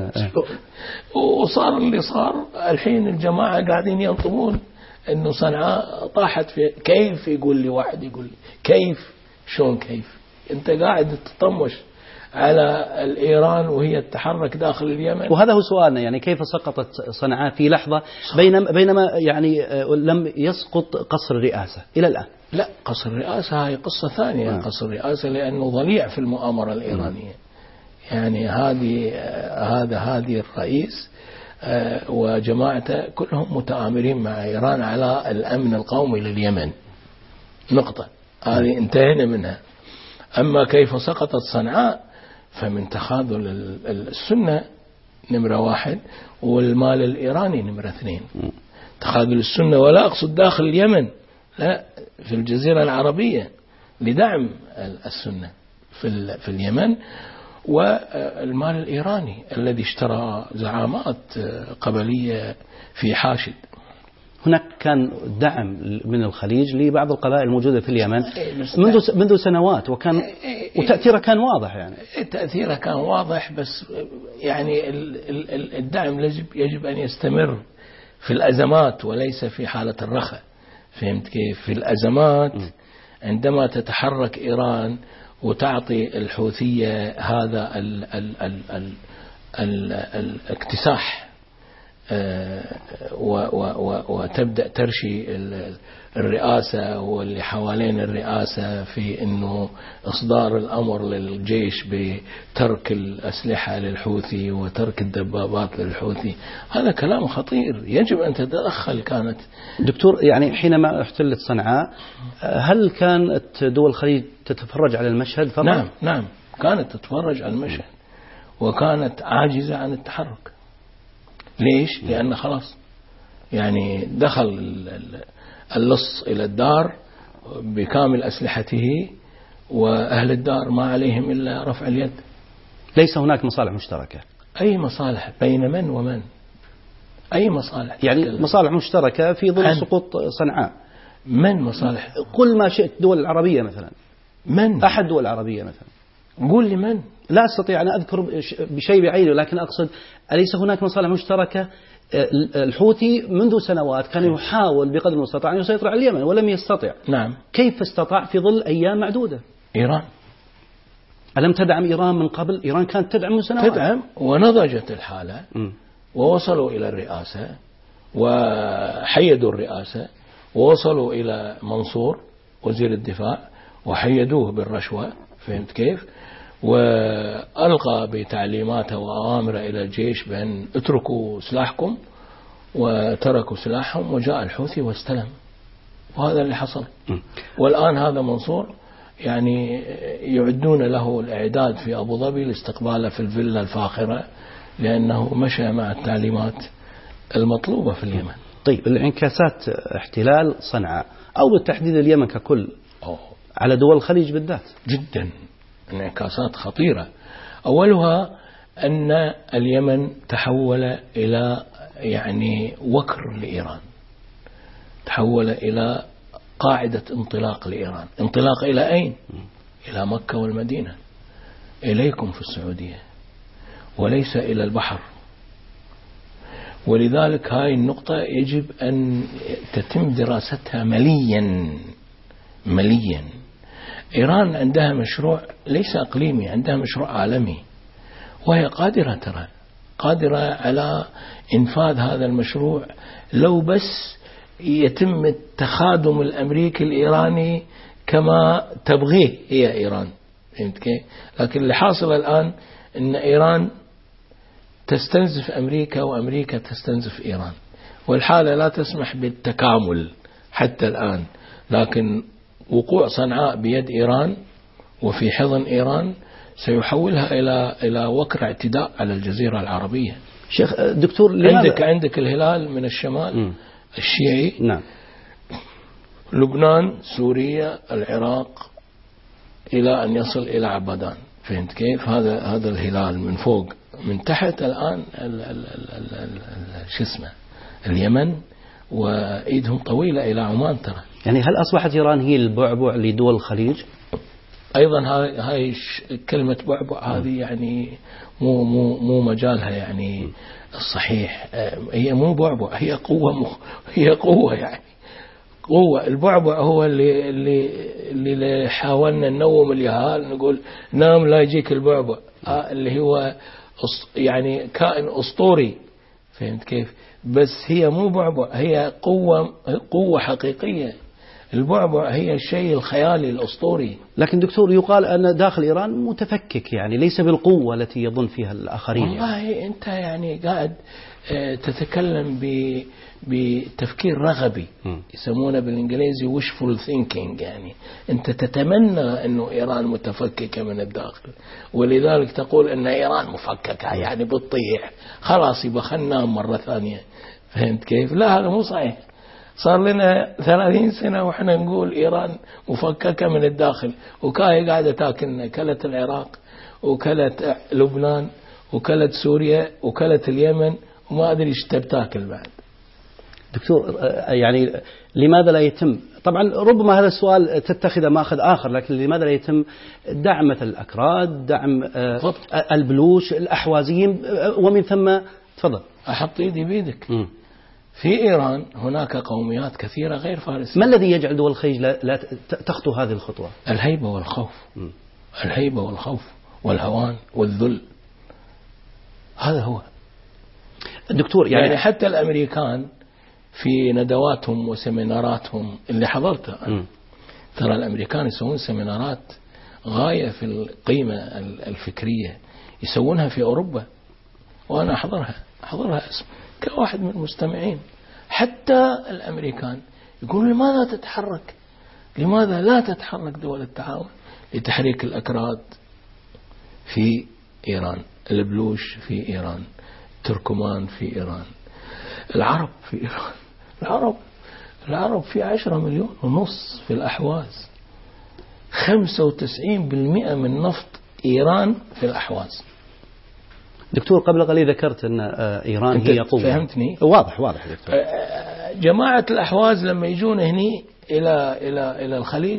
وصار اللي صار الحين الجماعة قاعدين ينطبون أنه صنعاء طاحت في. كيف يقول لي واحد يقول لي كيف شلون كيف أنت قاعد تطمش على الإيران وهي تتحرك داخل اليمن؟ وهذا هو سؤالنا، يعني كيف سقطت صنعاء في لحظة بينما, بينما يعني لم يسقط قصر الرئاسة إلى الآن؟ لا، قصر الرئاسة هاي قصة ثانية. آه. قصر الرئاسة لأنه ضليع في المؤامرة الإيرانية. يعني هذه هذا هذه الرئيس وجماعته كلهم متآمرين مع إيران على الأمن القومي لليمن. نقطة، هذه انتهينا منها. أما كيف سقطت صنعاء فمن تخاذل السنة نمرة واحد والمال الإيراني نمرة اثنين. تخاذل السنة ولا أقصد داخل اليمن، لا، في الجزيرة العربية لدعم السنة في في اليمن، والمال الإيراني الذي اشترى زعامات قبلية في حاشد. هناك كان دعم من الخليج لبعض القبائل الموجودة في اليمن منذ منذ سنوات، وكان وتأثيره كان واضح. يعني تأثيره كان واضح، بس يعني الدعم يجب يجب أن يستمر في الأزمات وليس في حالة الرخاء. فهمت كيف؟ في الأزمات عندما تتحرك إيران وتعطي الحوثية هذا ال ال ال ال ال الاكتساح وتبدأ ترشي الرئاسة واللي حوالين الرئاسة في أنه إصدار الأمر للجيش بترك الأسلحة للحوثي وترك الدبابات للحوثي، هذا كلام خطير يجب أن تتدخل. كانت دكتور يعني حينما احتلت صنعاء هل كانت دول الخليج تتفرج على المشهد فقط؟ نعم نعم كانت تتفرج على المشهد وكانت عاجزة عن التحرك. ليش؟ لأن خلاص يعني دخل اللص إلى الدار بكامل أسلحته وأهل الدار ما عليهم إلا رفع اليد. ليس هناك مصالح مشتركة؟ أي مصالح بين من ومن؟ أي مصالح؟ يعني مصالح مشتركة في ظل سقوط صنعاء. من مصالح؟ قل ما شئت. دول العربية مثلا؟ من؟ أحد دول العربية مثلا؟ قول لي من؟ لا أستطيع أن أذكر بشيء بعينه، لكن أقصد أليس هناك مصالح مشتركة؟ الحوثي منذ سنوات كان يحاول بقدر المستطاع أن يسيطر على اليمن ولم يستطع. نعم. كيف استطاع في ظل أيام معدودة؟ إيران. ألم تدعم إيران من قبل؟ إيران كانت تدعم من سنوات. تدعم ونضجت الحالة م. ووصلوا إلى الرئاسة وحيدوا الرئاسة ووصلوا إلى منصور وزير الدفاع وحيدوه بالرشوة. فهمت كيف؟ وألقى بتعليماته وأوامره إلى الجيش بأن اتركوا سلاحكم، وتركوا سلاحهم وجاء الحوثي واستلم، وهذا اللي حصل. والآن هذا منصور يعني يعدون له الإعداد في أبو ظبي لاستقباله في الفيلا الفاخرة لأنه مشى مع التعليمات المطلوبة في اليمن. طيب الانعكاسات احتلال صنعاء أو بالتحديد اليمن ككل أوه. على دول الخليج بالذات جدا انعكاسات خطيرة. أولها أن اليمن تحول إلى يعني وكر لإيران، تحول إلى قاعدة انطلاق لإيران. انطلاق إلى أين؟ إلى مكة والمدينة. إليكم في السعودية وليس إلى البحر. ولذلك هاي النقطة يجب أن تتم دراستها مليا مليا. إيران عندها مشروع ليس إقليمي، عندها مشروع عالمي، وهي قادرة ترى قادرة على إنفاذ هذا المشروع لو بس يتم التخادم الأمريكي الإيراني كما تبغيه هي إيران. فهمت كيف؟ لكن اللي حاصل الآن إن إيران تستنزف أمريكا وأمريكا تستنزف إيران، والحالة لا تسمح بالتكامل حتى الآن. لكن وقوع صنعاء بيد إيران وفي حضن إيران سيحولها إلى إلى وكر اعتداء على الجزيرة العربية. شيخ دكتور، عندك عندك الهلال من الشمال م. الشيعي، نعم، لبنان، سوريا، العراق، إلى أن يصل إلى عبادان. فهمت كيف؟ هذا هذا الهلال من فوق. من تحت الآن ال ال ال ال ال شو اسمه اليمن، وإيدهم طويلة إلى عمان ترى. يعني هل أصبحت إيران هي البعبع لدول الخليج؟ أيضا هاي هاي كلمة بعبع هذه يعني مو مو مو مجالها يعني الصحيح. هي مو بعبع، هي قوة، هي قوة يعني قوة. البعبع هو اللي اللي اللي حاولنا ننوم اليهال نقول نام لا يجيك البعبع، اللي هو يعني كائن أسطوري. فهمت كيف؟ بس هي مو بعبع، هي قوة، قوة حقيقية. البعبع هي الشيء الخيالي الأسطوري. لكن دكتور يقال أن داخل إيران متفكك، يعني ليس بالقوة التي يظن فيها الآخرين. والله يعني. أنت يعني قاعد تتكلم بتفكير رغبي، يسمونه بالإنجليزي wishful thinking. يعني أنت تتمنى أنه إيران متفككة من الداخل، ولذلك تقول أن إيران مفككة يعني بتطيح خلاص يبقى خلنا ننام مرة ثانية. فهمت كيف؟ لا، هذا مو صحيح. صار لنا ثلاثين سنة وإحنا نقول إيران مفككة من الداخل، وكاي قاعدة تاكلنا. كلت العراق وكلت لبنان وكلت سوريا وكلت اليمن، وما أدري إيش تبتاكل بعد. دكتور يعني لماذا لا يتم، طبعا ربما هذا السؤال تتخذ ماخذ آخر، لكن لماذا لا يتم دعم مثل الأكراد، دعم البلوش، الأحوازيين، ومن ثم تفضل. أحط إيدي بيدك. م. في إيران هناك قوميات كثيرة غير فارسية. ما الذي يجعل دول الخليج لا, لا تخطو هذه الخطوة؟ الهيبة والخوف. م. الهيبة والخوف والهوان والذل، هذا هو. دكتور يعني, يعني حتى الأمريكان في ندواتهم وسيميناراتهم اللي حضرتها، م. ترى الأمريكان يسوون سيمينارات غاية في القيمة الفكرية، يسوونها في أوروبا، وأنا أحضرها أحضرها اسم كواحد من المستمعين. حتى الأمريكان يقولون لماذا تتحرك، لماذا لا تتحرك دول التعاون لتحريك الأكراد في إيران، البلوش في إيران، تركمان في إيران، العرب في إيران. العرب العرب في عشرة مليون ونص في الأحواز، خمسة وتسعين بالمئة من نفط إيران في الأحواز. دكتور قبل قليل ذكرت أن إيران هي قوة. فهمتني؟ واضح واضح دكتور. جماعة الأحواز لما يجون هني إلى إلى إلى الخليج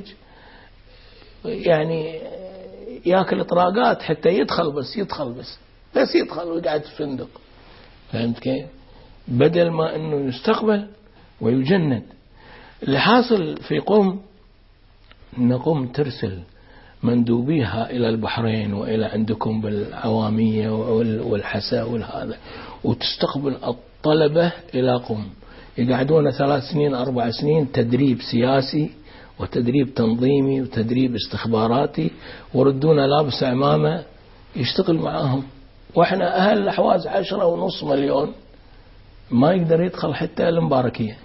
يعني يأكل إطراقات حتى يدخل، بس يدخل بس بس يدخل ويقعد في فندق. فهمت كيف؟ بدل ما إنه يستقبل ويجند. اللي حاصل في قم إن قم ترسل مندوبيها إلى البحرين وإلى عندكم بالعوامية والحساء والهذا، وتستقبل الطلبة إلى قم، يقعدون ثلاث سنين أربع سنين تدريب سياسي وتدريب تنظيمي وتدريب استخباراتي، وردون لابس عمامة يشتغل معاهم. وإحنا أهل الأحواز عشرة ونص مليون ما يقدر يدخل حتى المباركية.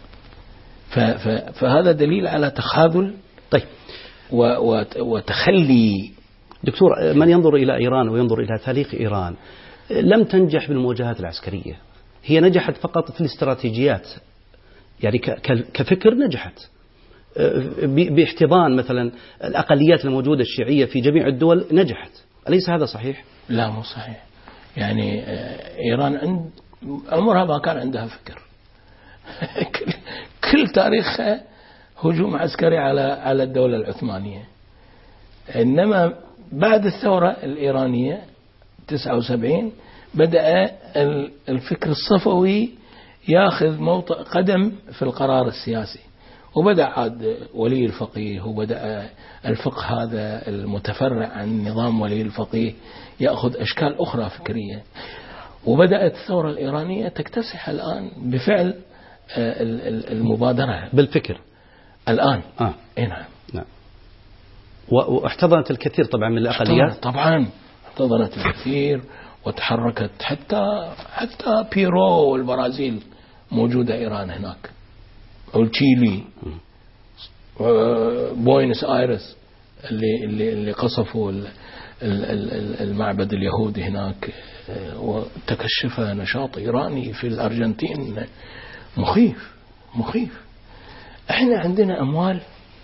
فهذا دليل على تخاذل. طيب وتخلي. دكتور، من ينظر إلى إيران وينظر إلى تاريخ إيران لم تنجح بالمواجهات العسكرية، هي نجحت فقط في الاستراتيجيات، يعني كفكر نجحت باحتضان مثلا الأقليات الموجودة الشيعية في جميع الدول، نجحت. أليس هذا صحيح؟ لا مو صحيح. يعني إيران عند عمرها ما كان عندها فكر. كل تاريخها هجوم عسكري على على الدولة العثمانية، إنما بعد الثورة الإيرانية تسعة وسبعين بدأ الفكر الصفوي ياخذ موطئ قدم في القرار السياسي، وبدأ عاد ولي الفقيه، وبدأ الفقه هذا المتفرع عن نظام ولي الفقيه يأخذ أشكال أخرى فكرية، وبدأت الثورة الإيرانية تكتسح الآن بفعل المبادرة بالفكر الآن. آه. إيه نعم. نعم. واحتضنت الكثير طبعا من الأقليات. طبعا احتضنت الكثير وتحركت، حتى حتى بيرو والبرازيل موجودة إيران هناك، أو تشيلي، بوينس آيرس اللي اللي اللي قصفوا المعبد اليهودي هناك، وتكشف نشاط إيراني في الأرجنتين مخيف مخيف. احنا عندنا أموال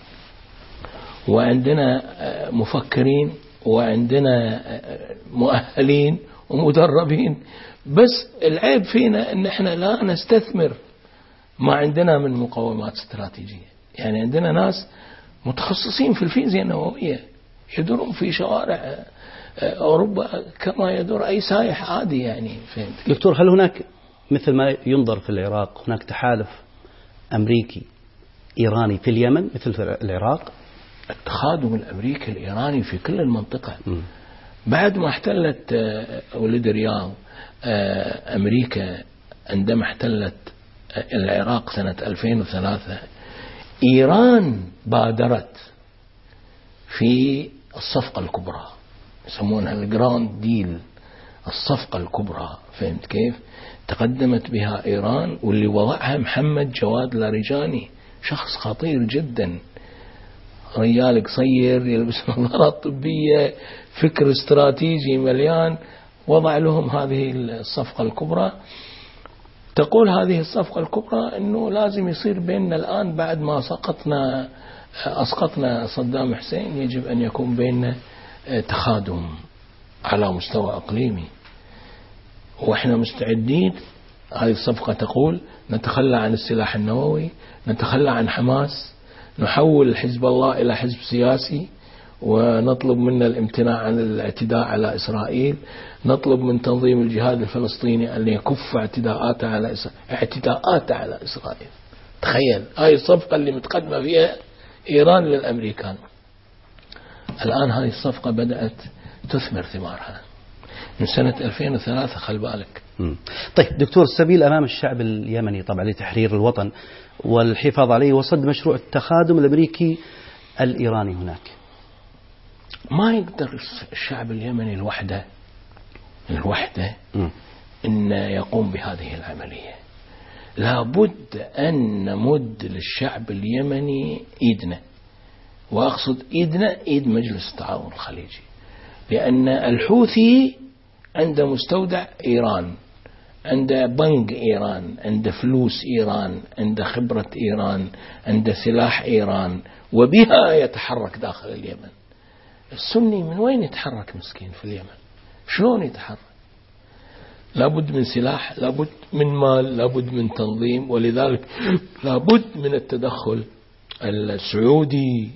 وعندنا مفكرين وعندنا مؤهلين ومدربين، بس العيب فينا ان احنا لا نستثمر ما عندنا من مقومات استراتيجية. يعني عندنا ناس متخصصين في الفيزياء النووية يدورون في شوارع أوروبا كما يدور أي سائح عادي. يعني فهمت دكتور، هل هناك مثل ما ينظر في العراق هناك تحالف أمريكي إيراني في اليمن مثل العراق؟ التخادم الأمريكي الإيراني في كل المنطقة. م. بعد ما احتلت ولد رياض أمريكا، عندما احتلت العراق سنة ألفين وثلاثة، إيران بادرت في الصفقة الكبرى، يسمونها الجراند ديل، الصفقة الكبرى. فهمت كيف؟ تقدمت بها إيران، واللي وضعها محمد جواد لارجاني، شخص خطير جدا، رجال قصير يلبس نظارات طبية، فكر استراتيجي مليان، وضع لهم هذه الصفقة الكبرى. تقول هذه الصفقة الكبرى أنه لازم يصير بيننا الآن بعد ما سقطنا أسقطنا صدام حسين، يجب أن يكون بيننا تخادم على مستوى إقليمي، وإحنا مستعدين. هذه الصفقة تقول نتخلى عن السلاح النووي، نتخلى عن حماس، نحول حزب الله إلى حزب سياسي، ونطلب منا الامتناع عن الاعتداء على إسرائيل، نطلب من تنظيم الجهاد الفلسطيني أن يكف اعتداءاته على إسرائيل اعتداءاته على إسرائيل. تخيل هاي الصفقة اللي متقدمة فيها إيران للأمريكان. الآن هذه الصفقة بدأت تثمر ثمارها من سنة ألفين وثلاثة، خل بالك. طيب دكتور، السبيل أمام الشعب اليمني طبعا لتحرير الوطن والحفاظ عليه وصد مشروع التخادم الأمريكي الإيراني هناك. ما يقدر الشعب اليمني الوحدة الوحدة أن يقوم بهذه العملية. لابد أن نمد للشعب اليمني إيدنا، وأقصد إيدنا إيد مجلس التعاون الخليجي، لأن الحوثي عند مستودع إيران، عند بنك إيران، عند فلوس إيران، عند خبرة إيران، عند سلاح إيران، وبها يتحرك داخل اليمن. السني من وين يتحرك مسكين في اليمن؟ شلون يتحرك؟ لابد من سلاح، لابد من مال، لابد من تنظيم، ولذلك لابد من التدخل السعودي،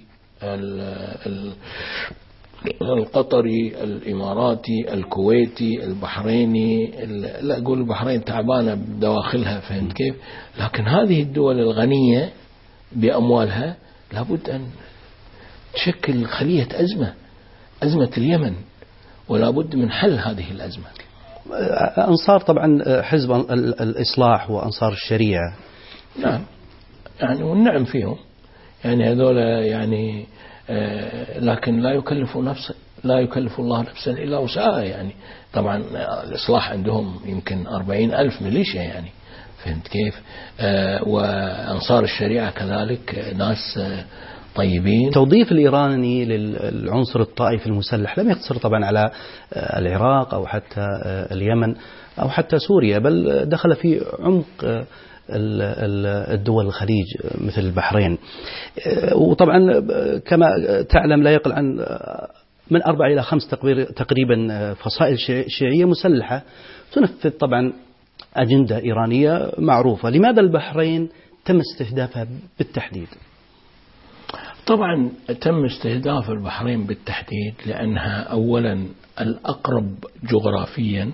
القطري، الإماراتي، الكويتي، البحريني. لا أقول البحرين تعبانة بدواخلها، فهمت كيف؟ لكن هذه الدول الغنية بأموالها لابد أن تشكل خلية أزمة، أزمة اليمن، ولا بد من حل هذه الأزمة. أنصار طبعا حزب الإصلاح وأنصار الشريعة، نعم يعني والنعم فيهم، يعني هذول يعني آه لكن لا يكلف نفس لا يكلف الله نفسا إلا وسعها. يعني طبعا الإصلاح عندهم يمكن أربعين ألف ميليشيا، يعني فهمت كيف؟ آه وأنصار الشريعة كذلك ناس آه طيبين. توظيف الإيراني للعنصر الطائفي المسلح لم يقتصر طبعا على العراق أو حتى اليمن أو حتى سوريا، بل دخل في عمق الدول الخليج مثل البحرين. وطبعا كما تعلم لا يقل عن من أربع إلى خمس تقريبا فصائل شيعية مسلحة تنفذ طبعا أجندة إيرانية معروفة. لماذا البحرين تم استهدافها بالتحديد؟ طبعا تم استهداف البحرين بالتحديد لأنها أولا الأقرب جغرافيا،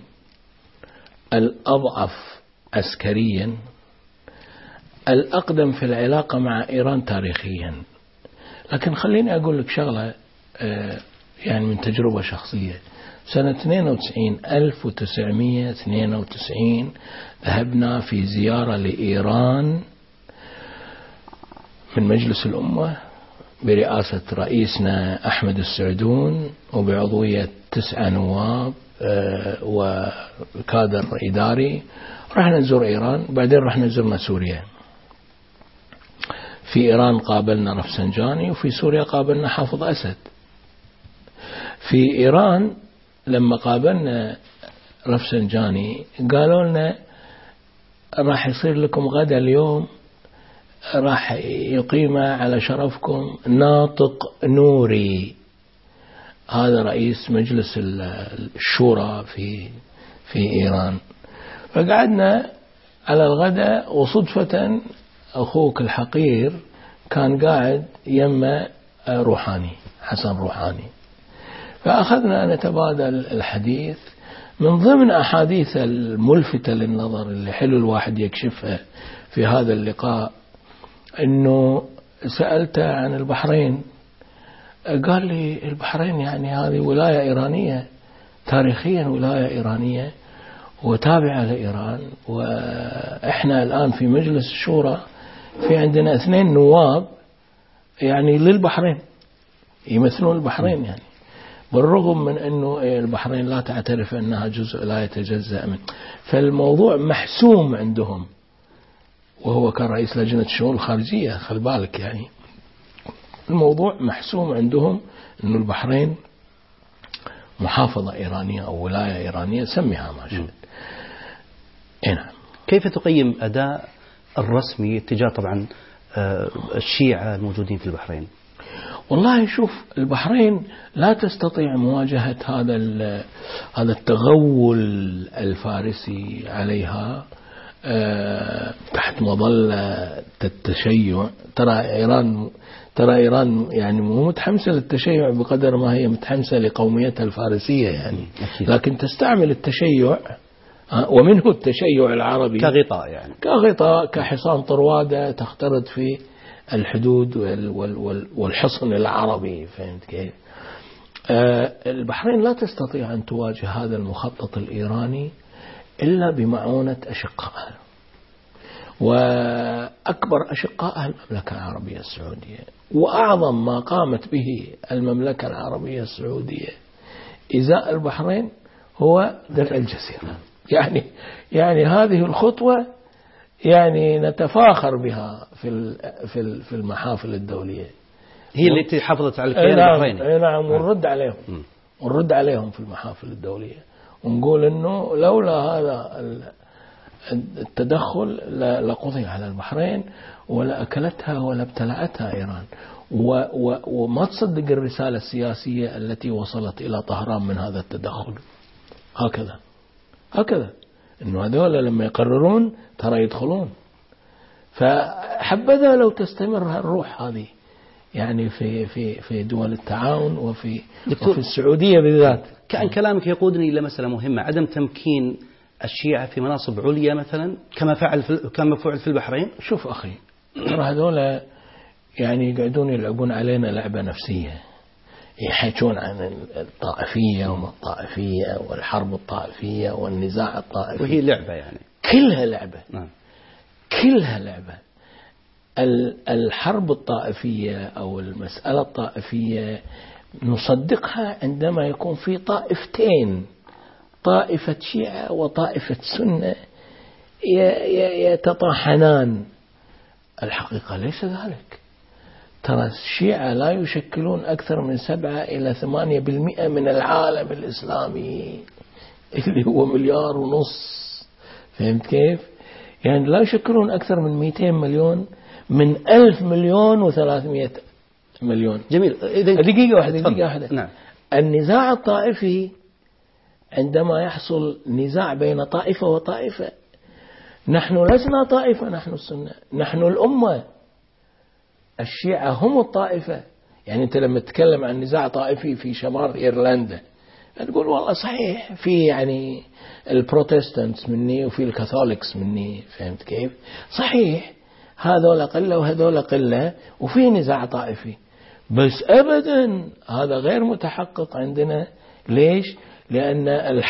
الأضعف عسكريا، الأقدم في العلاقة مع إيران تاريخيا. لكن خليني أقول لك شغلة يعني من تجربة شخصية. سنة اثنين وتسعين ألف وتسعمئة واثنين وتسعين ذهبنا في زيارة لإيران من مجلس الأمة برئاسة رئيسنا أحمد السعدون وبعضوية تسعة نواب وكادر إداري. رحنا نزور إيران، بعدين رحنا زرنا سوريا. في إيران قابلنا رفسنجاني، وفي سوريا قابلنا حافظ أسد. في إيران لما قابلنا رفسنجاني قالوا لنا راح يصير لكم غدا اليوم، راح يقيم على شرفكم ناطق نوري، هذا رئيس مجلس الشورى في في إيران. فقعدنا على الغداء، وصدفة أخوك الحقير كان قاعد يم روحاني حسن روحاني، فأخذنا نتبادل الحديث. من ضمن أحاديث الملفتة للنظر اللي حلو الواحد يكشفها في هذا اللقاء أنه سألته عن البحرين، قال لي البحرين يعني هذه ولاية إيرانية، تاريخيا ولاية إيرانية وتابعة لإيران، وإحنا الآن في مجلس الشورى في عندنا اثنين نواب يعني للبحرين يمثلون البحرين، يعني بالرغم من أنه البحرين لا تعترف أنها جزء لا يتجزأ منه. فالموضوع محسوم عندهم، وهو كان رئيس لجنة الشؤون الخارجية، خل بالك يعني الموضوع محسوم عندهم أن البحرين محافظة إيرانية أو ولاية إيرانية، سميها ما شئت. نعم. كيف تقيم أداء الرسمي تجاه طبعا الشيعة الموجودين في البحرين؟ والله شوف، البحرين لا تستطيع مواجهة هذا هذا التغول الفارسي عليها تحت مظلة التشيع. ترى إيران ترى إيران يعني مو متحمسة للتشيع بقدر ما هي متحمسة لقوميتها الفارسية يعني، لكن تستعمل التشيع ومنه التشيع العربي كغطاء، يعني كغطاء كحصان طروادة تخترط في الحدود والحصن العربي. فهمت كيف؟ البحرين لا تستطيع أن تواجه هذا المخطط الإيراني إلا بمعونة أشقائها، وأكبر أشقائها المملكة العربية السعودية. وأعظم ما قامت به المملكة العربية السعودية إزاء البحرين هو درع الجزيرة. يعني يعني هذه الخطوة يعني نتفاخر بها في في في المحافل الدولية، هي اللي حافظت على الكيان البحريني. نعم، ونرد عليهم ونرد عليهم في المحافل الدولية، ونقول إنه لولا هذا التدخل لقضي على البحرين ولا أكلتها ولا ابتلعتها إيران. وما تصدق الرسالة السياسية التي وصلت إلى طهران من هذا التدخل. هكذا هكذا إنه هذول لما يقررون ترى يدخلون. فحبذا لو تستمر الروح هذه يعني في في في دول التعاون وفي وفي السعودية بالذات. كأن كلامك يقودني إلى مسألة مهمة، عدم تمكين الشيعة في مناصب عليا مثلا كما فعل في كما فعل في البحرين. شوف أخي، ترى هذول يعني يقعدون يلعبون علينا لعبة نفسية، يحكون عن الطائفية وما الطائفية والحرب الطائفية والنزاع الطائفي، وهي لعبة يعني كلها لعبة. نعم. كلها لعبة. الحرب الطائفية أو المسألة الطائفية نصدقها عندما يكون في طائفتين، طائفة شيعة وطائفة سنة يتطاحنان. الحقيقة ليس ذلك. ترى الشيعة لا يشكلون أكثر من سبعة إلى ثمانية بالمئة من العالم الإسلامي اللي هو مليار ونص. فهمت كيف؟ يعني لا يشكلون أكثر من مئتين مليون من ألف مليون وثلاثمائة مليون. جميل. دقيقة واحدة دقيقة واحدة. نعم. النزاع الطائفي عندما يحصل نزاع بين طائفة وطائفة، نحن لسنا طائفة، نحن السنة، نحن الأمة. الشيعة هم الطائفة. يعني أنت لما تتكلم عن نزاع طائفي في شمال إيرلندا تقول والله صحيح في يعني البروتستانتس مني وفي الكاثوليكس مني، فهمت كيف؟ صحيح هذول قلة وهذول قلة وفي نزاع طائفي، بس أبدا هذا غير متحقق عندنا. ليش؟ لأن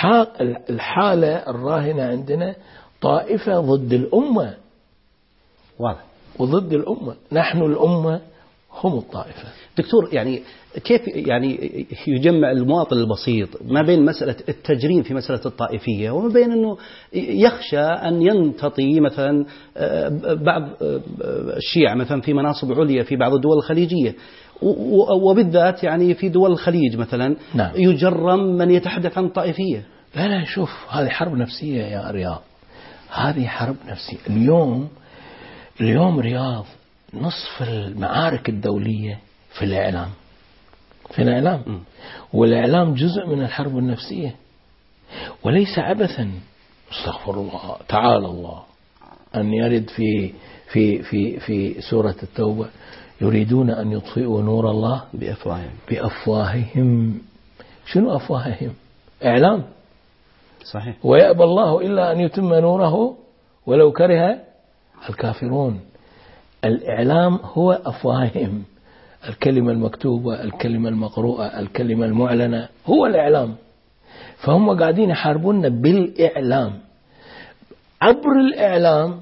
الحالة الراهنة عندنا طائفة ضد الأمة، واضح، وضد الأمة. نحن الأمة هم الطائفة. دكتور، يعني كيف يعني يجمع المواطن البسيط ما بين مسألة التجريم في مسألة الطائفية وما بين أنه يخشى أن ينتطي مثلا بعض الشيعة مثلا في مناصب عليا في بعض الدول الخليجية، وبالذات يعني في دول الخليج مثلا نعم. يجرم من يتحدث عن الطائفية؟ لا لا، شوف، هذه حرب نفسية يا رياض، هذه حرب نفسية. اليوم اليوم رياض نصف المعارك الدولية في الإعلام، في الإعلام م. والإعلام جزء من الحرب النفسية وليس عبثا. استغفر الله تعالى الله أن يرد في في في في سورة التوبة يريدون أن يطفئوا نور الله بأفواههم بأفواههم. شنو أفواههم؟ إعلام، صحيح. ويأبى الله إلا أن يتم نوره ولو كره الكافرون. الإعلام هو أفواههم، الكلمة المكتوبة، الكلمة المقروءة، الكلمة المعلنة، هو الإعلام. فهم قاعدين يحاربوننا بالإعلام، عبر الإعلام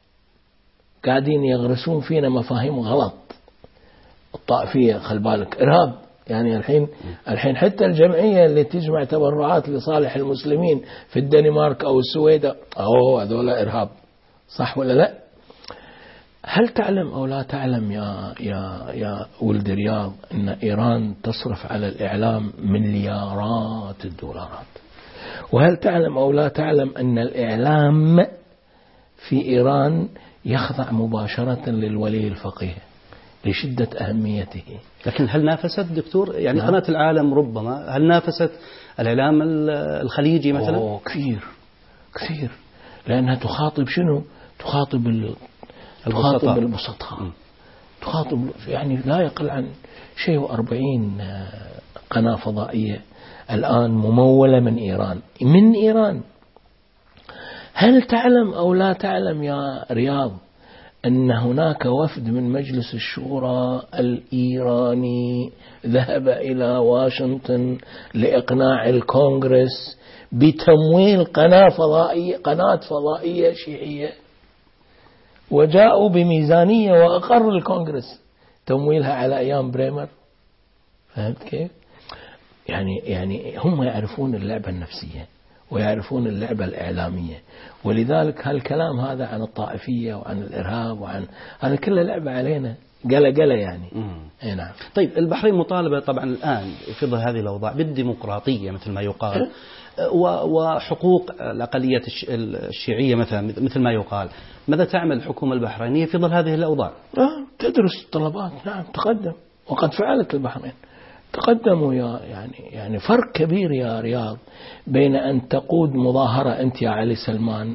قاعدين يغرسون فينا مفاهيم غلط. الطائفية خل بالك إرهاب. يعني الحين الحين حتى الجمعية اللي تجمع تبرعات لصالح المسلمين في الدنمارك أو السويد أو هذول إرهاب، صح ولا لا؟ هل تعلم أو لا تعلم يا يا يا ولد رياض أن إيران تصرف على الإعلام مليارات الدولارات؟ وهل تعلم أو لا تعلم أن الإعلام في إيران يخضع مباشرة للولي الفقيه لشدة أهميته؟ لكن هل نافست دكتور؟ يعني نعم. قناة العالم ربما هل نافست الإعلام الخليجي مثلا؟ أوه كثير كثير، لأنها تخاطب شنو؟ تخاطب ال... تخاطب البسطاء، تخاطب يعني لا يقل عن شيء وأربعين قناة فضائية الآن ممولة من إيران من إيران. هل تعلم أو لا تعلم يا رياض أن هناك وفد من مجلس الشورى الإيراني ذهب إلى واشنطن لإقناع الكونغرس بتمويل قناة فضائية قناة فضائية شيعية، وجاءوا بميزانية وأقر الكونغرس تمويلها على أيام بريمر؟ فهمت كيف؟ يعني يعني هم يعرفون اللعبة النفسية ويعرفون اللعبة الإعلامية، ولذلك هالكلام هذا عن الطائفية وعن الإرهاب وعن هذا كله لعبة علينا قلة قلة يعني. أي نعم. طيب البحرين مطالبة طبعا الآن في ظل هذه الأوضاع بالديمقراطية مثل ما يقال وحقوق الأقلية الشيعية مثلا مثل ما يقال. ماذا تعمل الحكومة البحرينية في ظل هذه الأوضاع؟ تدرس الطلبات. نعم تقدم، وقد فعلت البحرين، تقدموا يا يعني يعني فرق كبير يا رياض بين أن تقود مظاهرة أنت يا علي سلمان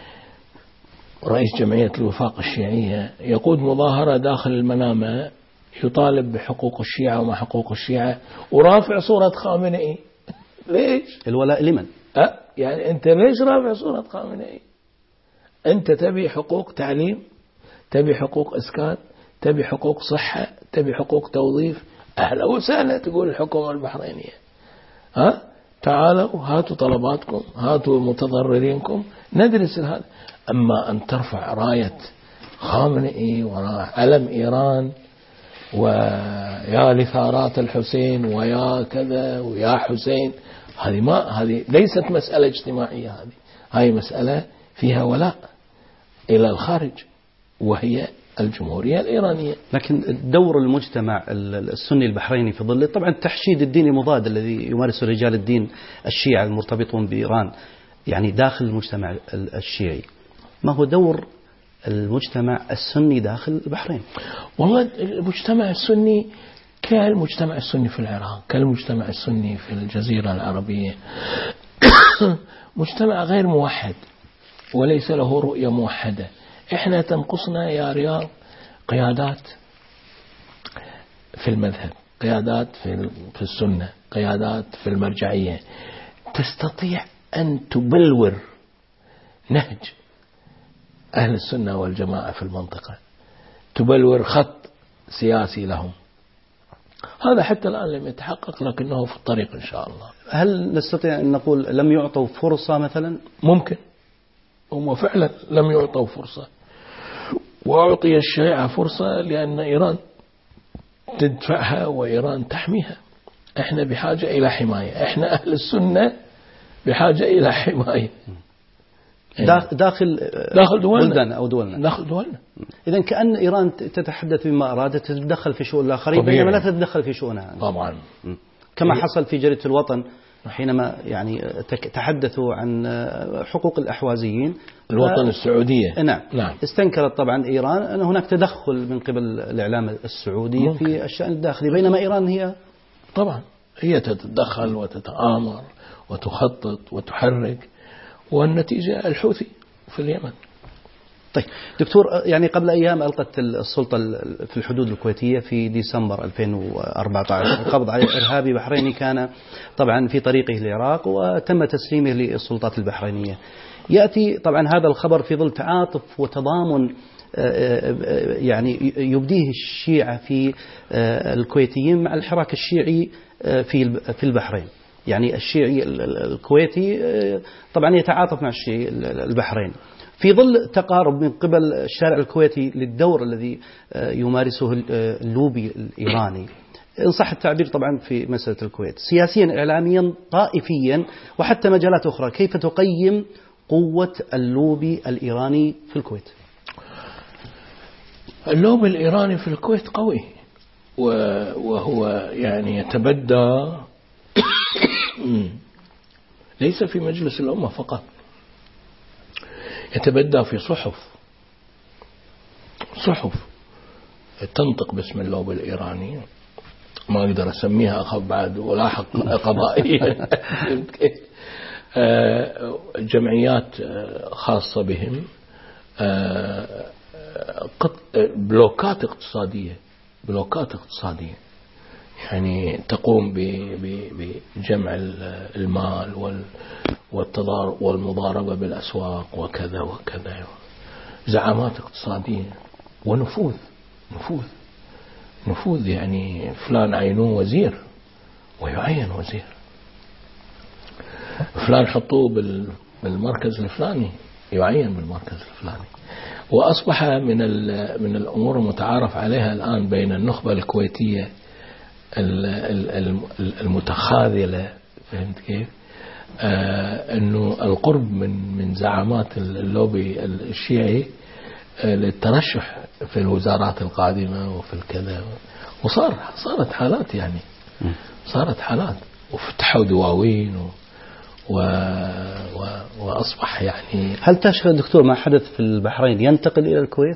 رئيس جمعية الوفاق الشيعية يقود مظاهرة داخل المنامة يطالب بحقوق الشيعة وما حقوق الشيعة ورافع صورة خامنئي. ليش؟ الولاء لمن؟ أه يعني أنت ليش رافع صورة خامنئي؟ أنت تبي حقوق تعليم، تبي حقوق إسكان، تبي حقوق صحة، تبي حقوق توظيف، أهلا وسهلا. تقول الحكومة البحرينية ها تعالوا هاتوا طلباتكم، هاتوا متضررينكم، ندرس هذا. أما أن ترفع راية خامنئي وراء علم إيران ويا لثارات الحسين ويا كذا ويا حسين، هذه ما هذه ليست مسألة اجتماعية، هذه هاي مسألة فيها ولاء إلى الخارج وهي الجمهورية الإيرانية. لكن دور المجتمع السني البحريني في ظل طبعا التحشيد الديني المضاد الذي يمارسه رجال الدين الشيعة المرتبطون بإيران يعني داخل المجتمع الشيعي، ما هو دور المجتمع السني داخل البحرين؟ والله المجتمع السني كالمجتمع السني في العراق، كالمجتمع السني في الجزيرة العربية مجتمع غير موحد وليس له رؤية موحدة. احنا تنقصنا يا رياض قيادات في المذهب، قيادات في في السنة، قيادات في المرجعية، تستطيع أن تبلور نهج أهل السنة والجماعة في المنطقة، تبلور خط سياسي لهم. هذا حتى الآن لم يتحقق، لكنه في الطريق إن شاء الله. هل نستطيع أن نقول لم يعطوا فرصة مثلا؟ ممكن، هم فعلا لم يعطوا فرصة، وأعطي الشيعة فرصة لأن إيران تدفعها وإيران تحميها. إحنا بحاجة إلى حماية، إحنا أهل السنة بحاجة إلى حماية داخل داخل دولنا بلدنا أو دولنا داخل دولنا. إذا كأن إيران تتحدث بما أرادت، تتدخل في شؤون الآخرين بينما لا تتدخل في شؤونها طبعا، كما حصل في جريدة الوطن حينما يعني تحدثوا عن حقوق الأحوازيين الوطن ف... السعودية. نعم. نعم استنكرت طبعا إيران أن هناك تدخل من قبل الإعلام السعودي ممكن. في الشأن الداخلي، بينما إيران هي طبعا هي تتدخل وتتآمر وتخطط وتحرك، والنتيجة الحوثي في اليمن. طيب دكتور، يعني قبل أيام ألقت السلطة في الحدود الكويتية في ديسمبر ألفين وأربعة عشر القبض على إرهابي بحريني كان طبعا في طريقه للعراق، وتم تسليمه للسلطات البحرينية. يأتي طبعا هذا الخبر في ظل تعاطف وتضامن يعني يبديه الشيعة في الكويتيين مع الحراك الشيعي في في البحرين. يعني الشيعي الكويتي طبعا يتعاطف مع الشيعي البحريني في ظل تقارب من قبل الشارع الكويتي للدور الذي يمارسه اللوبي الإيراني، إن صح التعبير طبعا في مسألة الكويت سياسيا، إعلاميا، طائفيا، وحتى مجالات أخرى. كيف تقيم قوة اللوبي الإيراني في الكويت؟ اللوبي الإيراني في الكويت قوي، وهو يعني يتبدى ليس في مجلس الأمة فقط، يتبدى في صحف صحف تنطق باسم اللوبي الإيراني، ما أقدر أسميها أخاف بعد ولا حق قضائية. جمعيات خاصة بهم، بلوكات اقتصادية بلوكات اقتصادية يعني تقوم بجمع المال والمضاربة بالأسواق وكذا وكذا، زعامات اقتصادية ونفوذ نفوذ نفوذ يعني فلان عينوه وزير ويعين وزير، فلان حطوه بالمركز الفلاني يعين بالمركز الفلاني. وأصبح من من الأمور المتعارف عليها الآن بين النخبة الكويتية المتخاذلة، فهمت كيف؟ آه أنه القرب من من زعامات اللوبي الشيعي آه للترشح في الوزارات القادمة وفي الكذا، وصار صارت حالات يعني صارت حالات وفتحوا دواوين و و و وأصبح يعني. هل تشغل دكتور ما حدث في البحرين ينتقل إلى الكويت؟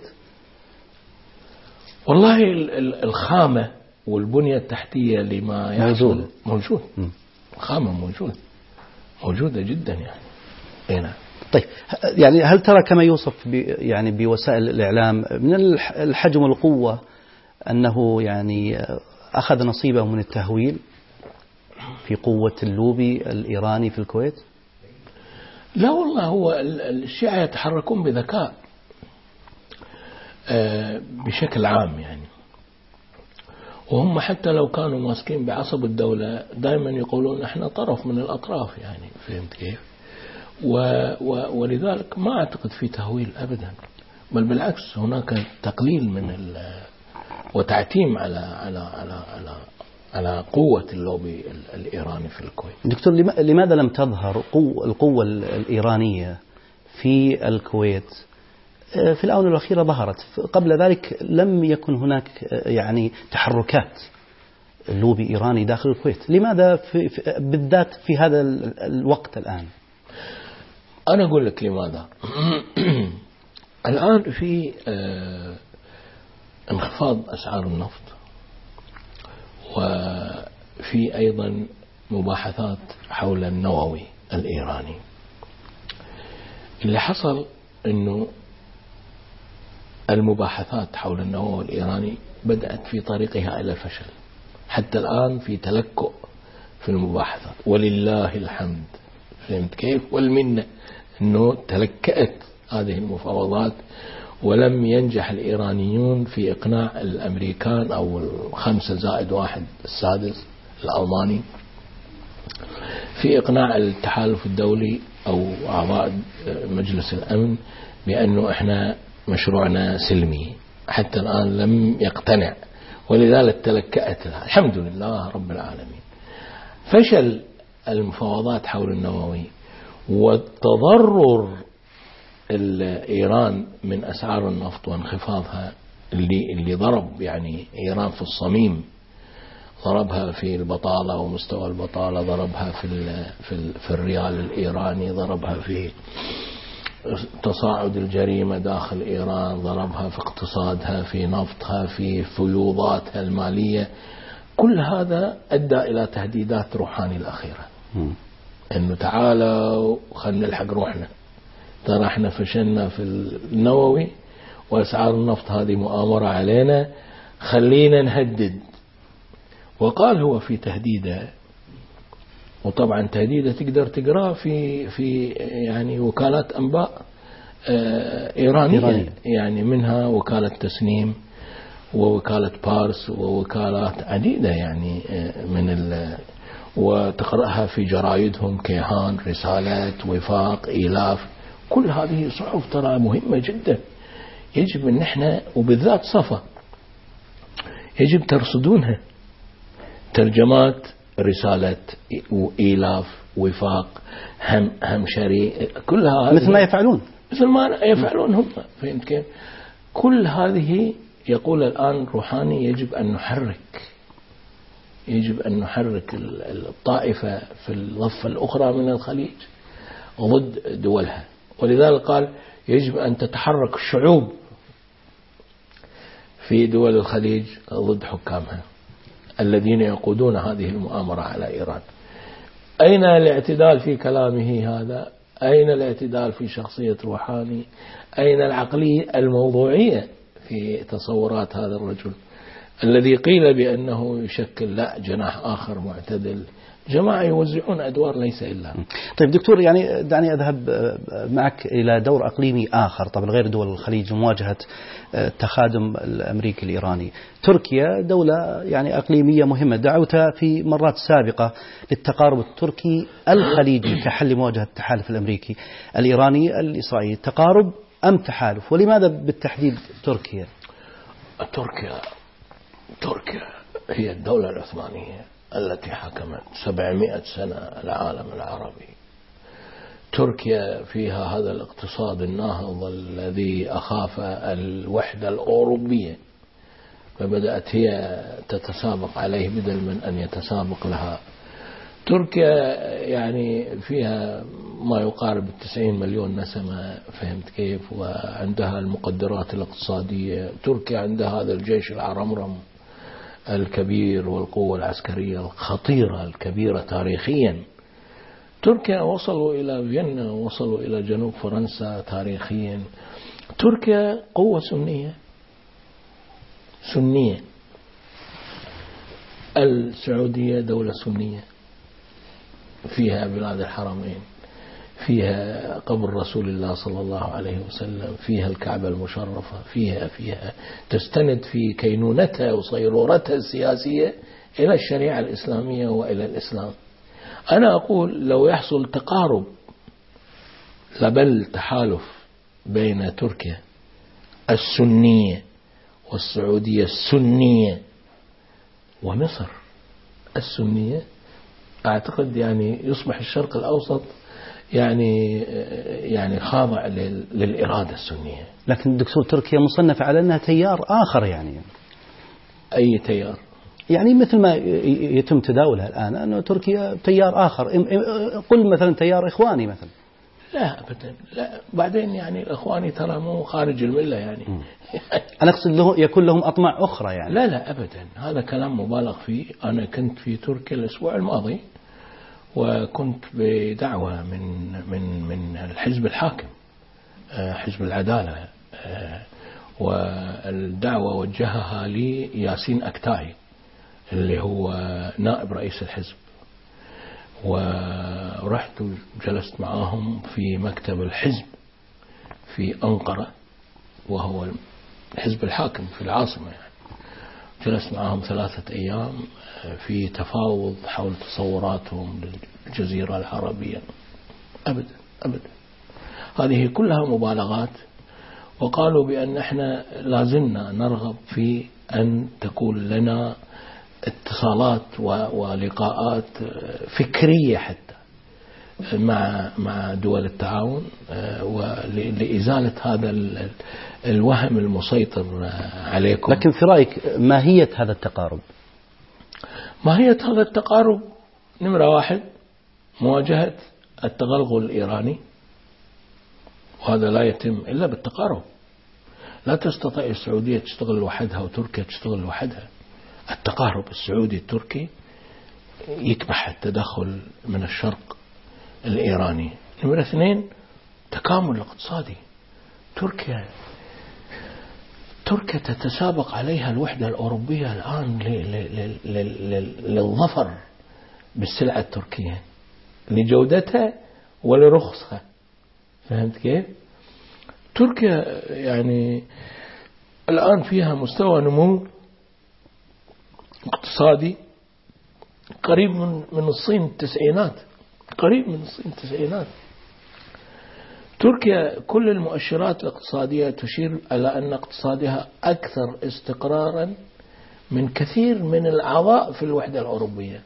والله الخامة والبنية التحتية لما يحصل موجود، الخامة موجود موجودة جدا يعني. هنا طيب يعني هل ترى كما يوصف يعني بوسائل الإعلام من الحجم والقوة أنه يعني أخذ نصيبه من التهويل في قوة اللوبي الإيراني في الكويت؟ لا والله، هو الشيعة يتحركون بذكاء بشكل عام يعني، وهم حتى لو كانوا ماسكين بعصب الدولة دائما يقولون احنا طرف من الأطراف يعني، فهمت كيف؟ و و ولذلك ما أعتقد في تهويل أبدا، بل بالعكس هناك تقليل من وتعتيم على على على على على قوة اللوبي الإيراني في الكويت. دكتور، لماذا لم تظهر القوة الإيرانية في الكويت؟ في الآونة الأخيرة ظهرت، قبل ذلك لم يكن هناك يعني تحركات اللوبي إيراني داخل الكويت. لماذا في في بالذات في هذا الوقت الآن؟ أنا أقول لك لماذا. الآن في انخفاض أسعار النفط، وفي أيضا مباحثات حول النووي الإيراني. اللي حصل أنه المباحثات حول النووي الإيراني بدأت في طريقها إلى الفشل، حتى الآن في تلكؤ في المباحثات، ولله الحمد، فهمت كيف؟ والمنة أنه تلكأت هذه المفاوضات، ولم ينجح الإيرانيون في إقناع الأمريكان أو الخمسة زائد واحد السادس الألماني في إقناع التحالف الدولي أو أعضاء مجلس الأمن بأنه إحنا مشروعنا سلمي. حتى الآن لم يقتنع، ولذلك تلكأت لها. الحمد لله رب العالمين. فشل المفاوضات حول النووي والتضرر إيران من أسعار النفط وانخفاضها اللي اللي ضرب يعني إيران في الصميم، ضربها في البطالة ومستوى البطالة، ضربها في في في الريال الإيراني، ضربها في تصاعد الجريمة داخل إيران، ضربها في اقتصادها، في نفطها، في فيوضاتها المالية. كل هذا أدى إلى تهديدات روحاني الأخيرة، إنه تعالوا خلنا نلحق روحنا، ترى احنا فشلنا في النووي وأسعار النفط هذه مؤامرة علينا، خلينا نهدد. وقال هو في تهديده، وطبعا تهديده تقدر تقراه في في يعني وكالات أنباء إيرانية, إيرانية يعني منها وكالة تسنيم ووكالة بارس ووكالات عديدة يعني من ال وتقرأها في جرايدهم كيهان، رسالات، وفاق، إيلاف. كل هذه صحف ترى مهمة جدا، يجب أن احنا وبالذات صفا يجب ترصدونها، ترجمات رسالة وإيلاف وفاق هم همشري، كلها مثل ما يفعلون مثل ما يفعلون هم، فهمت كيف؟ كل هذه يقول الآن روحاني يجب أن نحرك يجب أن نحرك الطائفة في الضفة الأخرى من الخليج ضد دولها. ولذلك قال يجب أن تتحرك الشعوب في دول الخليج ضد حكامها الذين يقودون هذه المؤامرة على إيران. أين الاعتدال في كلامه هذا؟ أين الاعتدال في شخصية روحاني؟ أين العقلية الموضوعية في تصورات هذا الرجل الذي قيل بأنه يشكل لا جناح آخر معتدل؟ جماعة يوزعون أدوار ليس إلا. طيب دكتور، يعني دعني أذهب معك إلى دور أقليمي آخر طبعا غير دول الخليج لمواجهة التخادم الأمريكي الإيراني. تركيا دولة يعني أقليمية مهمة، دعوت في مرات سابقة للتقارب التركي الخليجي كحل مواجهة التحالف الأمريكي الإيراني الإسرائيلي. تقارب أم تحالف؟ ولماذا بالتحديد تركيا؟ تركيا تركيا هي الدولة العثمانية التي حكمت سبعمائة سنة العالم العربي. تركيا فيها هذا الاقتصاد الناهض الذي أخاف الوحدة الأوروبية، فبدأت هي تتسابق عليه بدل من أن يتسابق لها. تركيا يعني فيها ما يقارب التسعين مليون نسمة، فهمت كيف؟ وعندها المقدرات الاقتصادية. تركيا عندها هذا الجيش العرمرم الكبير والقوة العسكرية الخطيرة الكبيرة تاريخيا. تركيا وصلوا إلى فيينا، وصلوا إلى جنوب فرنسا تاريخيا. تركيا قوة سنية سنية. السعودية دولة سنية، فيها بلاد الحرمين، فيها قبر رسول الله صلى الله عليه وسلم، فيها الكعبة المشرفة، فيها فيها تستند في كينونتها وصيرورتها السياسية إلى الشريعة الإسلامية وإلى الإسلام. أنا أقول لو يحصل تقارب لبل تحالف بين تركيا السنية والسعودية السنية ومصر السنية، أعتقد يعني يصبح الشرق الأوسط يعني يعني خاضع للإرادة السنية. لكن دكتور تركيا مصنفة على أنها تيار آخر. يعني أي تيار؟ يعني مثل ما يتم تداولها الآن أنه تركيا تيار آخر، قل مثلا تيار إخواني مثلا. لا أبدا، لا. بعدين يعني الإخواني ترى مو خارج الملة يعني. أنا أقصد له يكون لهم أطماع أخرى يعني. لا لا أبدا، هذا كلام مبالغ فيه. أنا كنت في تركيا الأسبوع الماضي وكنت بدعوة من من من الحزب الحاكم، حزب العدالة، والدعوة وجهها لي ياسين أكتاي اللي هو نائب رئيس الحزب، ورحت وجلست معاهم في مكتب الحزب في أنقرة وهو الحزب الحاكم في العاصمة يعني. جلست معاهم ثلاثة أيام في تفاوض حول تصوراتهم للجزيرة العربية. أبدا أبدا، هذه كلها مبالغات. وقالوا بأن احنا لازلنا نرغب في أن تكون لنا اتصالات ولقاءات فكرية حتى مع مع دول التعاون ولإزالة هذا الوهم المسيطر عليكم. لكن في رأيك ماهية هذا التقارب؟ ماهية هذا التقارب نمرة واحد مواجهة التغلغل الإيراني، وهذا لا يتم إلا بالتقارب. لا تستطيع السعودية تشتغل لوحدها وتركيا تشتغل لوحدها. التقارب السعودي التركي يكبح التدخل من الشرق الإيراني. نمرة اثنين تكامل الاقتصادي. تركيا تركيا تتسابق عليها الوحدة الأوروبية الآن للظفر بالسلعة التركية لجودتها ولرخصها. فهمت كيف؟ تركيا يعني الآن فيها مستوى نمو اقتصادي قريب من من الصين التسعينات، قريب من الصين التسعينات. تركيا كل المؤشرات الاقتصادية تشير على أن اقتصادها أكثر استقرارا من كثير من الأعضاء في الوحدة الأوروبية.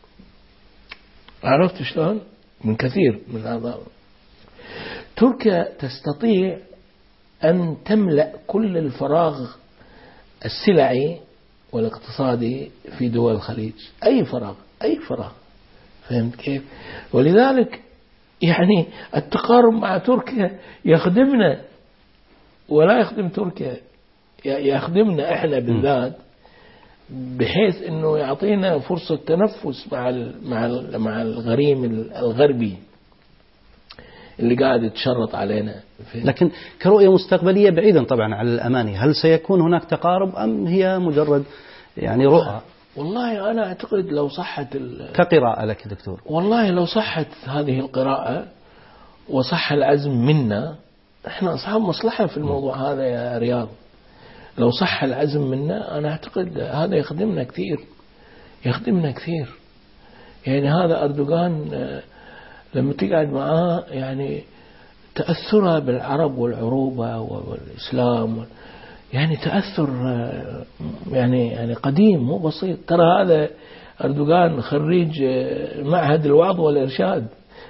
عرفت شلون؟ من كثير من الأعضاء. تركيا تستطيع أن تملأ كل الفراغ السلعي والاقتصادي في دول الخليج، أي فراغ أي فراغ. فهمت كيف؟ ولذلك يعني التقارب مع تركيا يخدمنا ولا يخدم تركيا، يخدمنا احنا بالذات، بحيث انه يعطينا فرصة تنفس مع مع مع الغريم الغربي اللي قاعد يتشرط علينا. لكن كرؤية مستقبلية بعيدا طبعا عن الأماني، هل سيكون هناك تقارب أم هي مجرد يعني رؤى؟ والله أنا أعتقد لو صحت كقراءة لك دكتور، والله لو صحت هذه القراءة وصح العزم منا، احنا أصحاب مصلحة في الموضوع هذا يا رياض. لو صح العزم منا أنا أعتقد هذا يخدمنا كثير، يخدمنا كثير. يعني هذا أردوغان لما تقعد معاه يعني تأثره بالعرب والعروبة والإسلام يعني تأثر يعني يعني قديم مو بسيط. ترى هذا أردوغان خريج معهد الوعظ والإرشاد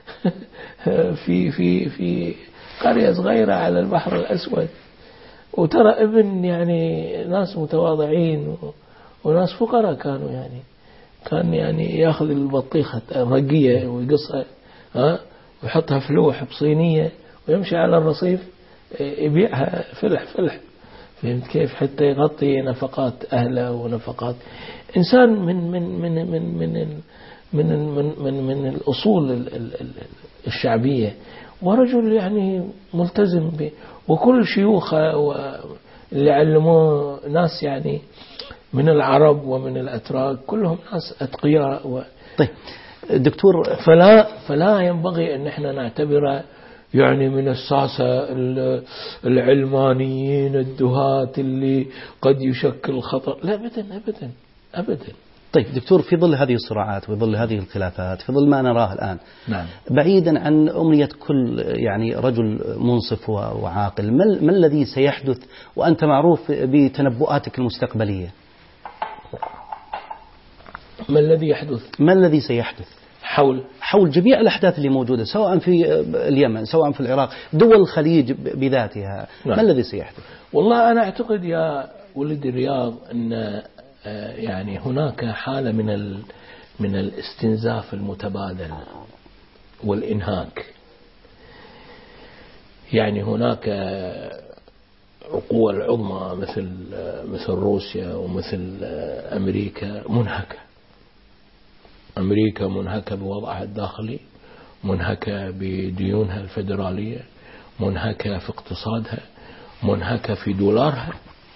في في في قرية صغيرة على البحر الأسود، وترى ابن يعني ناس متواضعين وناس فقراء كانوا، يعني كان يعني ياخذ البطيخة الرقية ويقصها ها ويحطها في لوح بصينية ويمشي على الرصيف يبيعها فلح فلح. فهمت كيف؟ حتى يغطي نفقات أهله ونفقات إنسان من من من من من من من من, من الأصول الشعبية، ورجل يعني ملتزم به. وكل شيوخه اللي علموه ناس يعني من العرب ومن الأتراك كلهم ناس أتقياء و... طيب دكتور، فلا فلا ينبغي أن احنا نعتبره يعني من الساسة العلمانيين الدهات اللي قد يشكل خطر. لا أبدا أبدا أبدا. طيب دكتور، في ظل هذه الصراعات وفي ظل هذه الخلافات، في ظل ما نراه الآن، نعم. بعيدا عن أمنية كل يعني رجل منصف وعاقل، ما, ما الذي سيحدث وأنت معروف بتنبؤاتك المستقبلية؟ ما الذي يحدث؟ ما الذي سيحدث حول حول جميع الأحداث اللي موجودة، سواء في اليمن سواء في العراق، دول الخليج بذاتها؟ نعم. ما الذي سيحدث؟ والله أنا أعتقد يا ولد الرياض أن يعني هناك حالة من ال من الاستنزاف المتبادل والإنهاك. يعني هناك القوى العظمى مثل مثل روسيا ومثل أمريكا منهكة. أمريكا منهكة بوضعها الداخلي، منهكة بديونها الفيدرالية، منهكة في اقتصادها، منهكة في دولارها،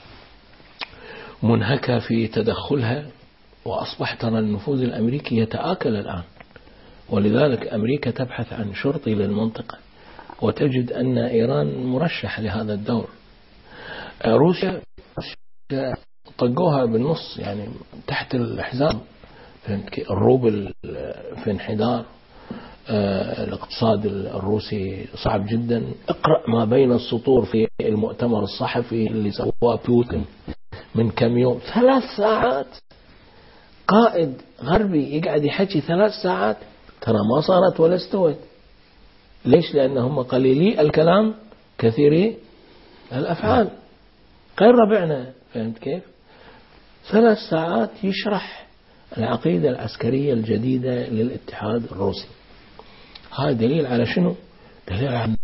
منهكة في تدخلها، وأصبح ترى النفوذ الأمريكي يتآكل الآن. ولذلك أمريكا تبحث عن شرطي للمنطقة، وتجد أن إيران مرشح لهذا الدور. روسيا طقوها بالنص، يعني تحت الحزام، الروبل في انحدار، الاقتصاد الروسي صعب جدا. اقرأ ما بين السطور في المؤتمر الصحفي اللي سواه بوتين من كم يوم، ثلاث ساعات قائد غربي يقعد يحكي ثلاث ساعات، ترى ما صارت ولا استوت. ليش؟ لأنهم قليلي الكلام كثيري الأفعال، غير ربعنا. فهمت كيف؟ ثلاث ساعات يشرح العقيدة العسكرية الجديدة للاتحاد الروسي. هذا دليل على شنو؟ دليل على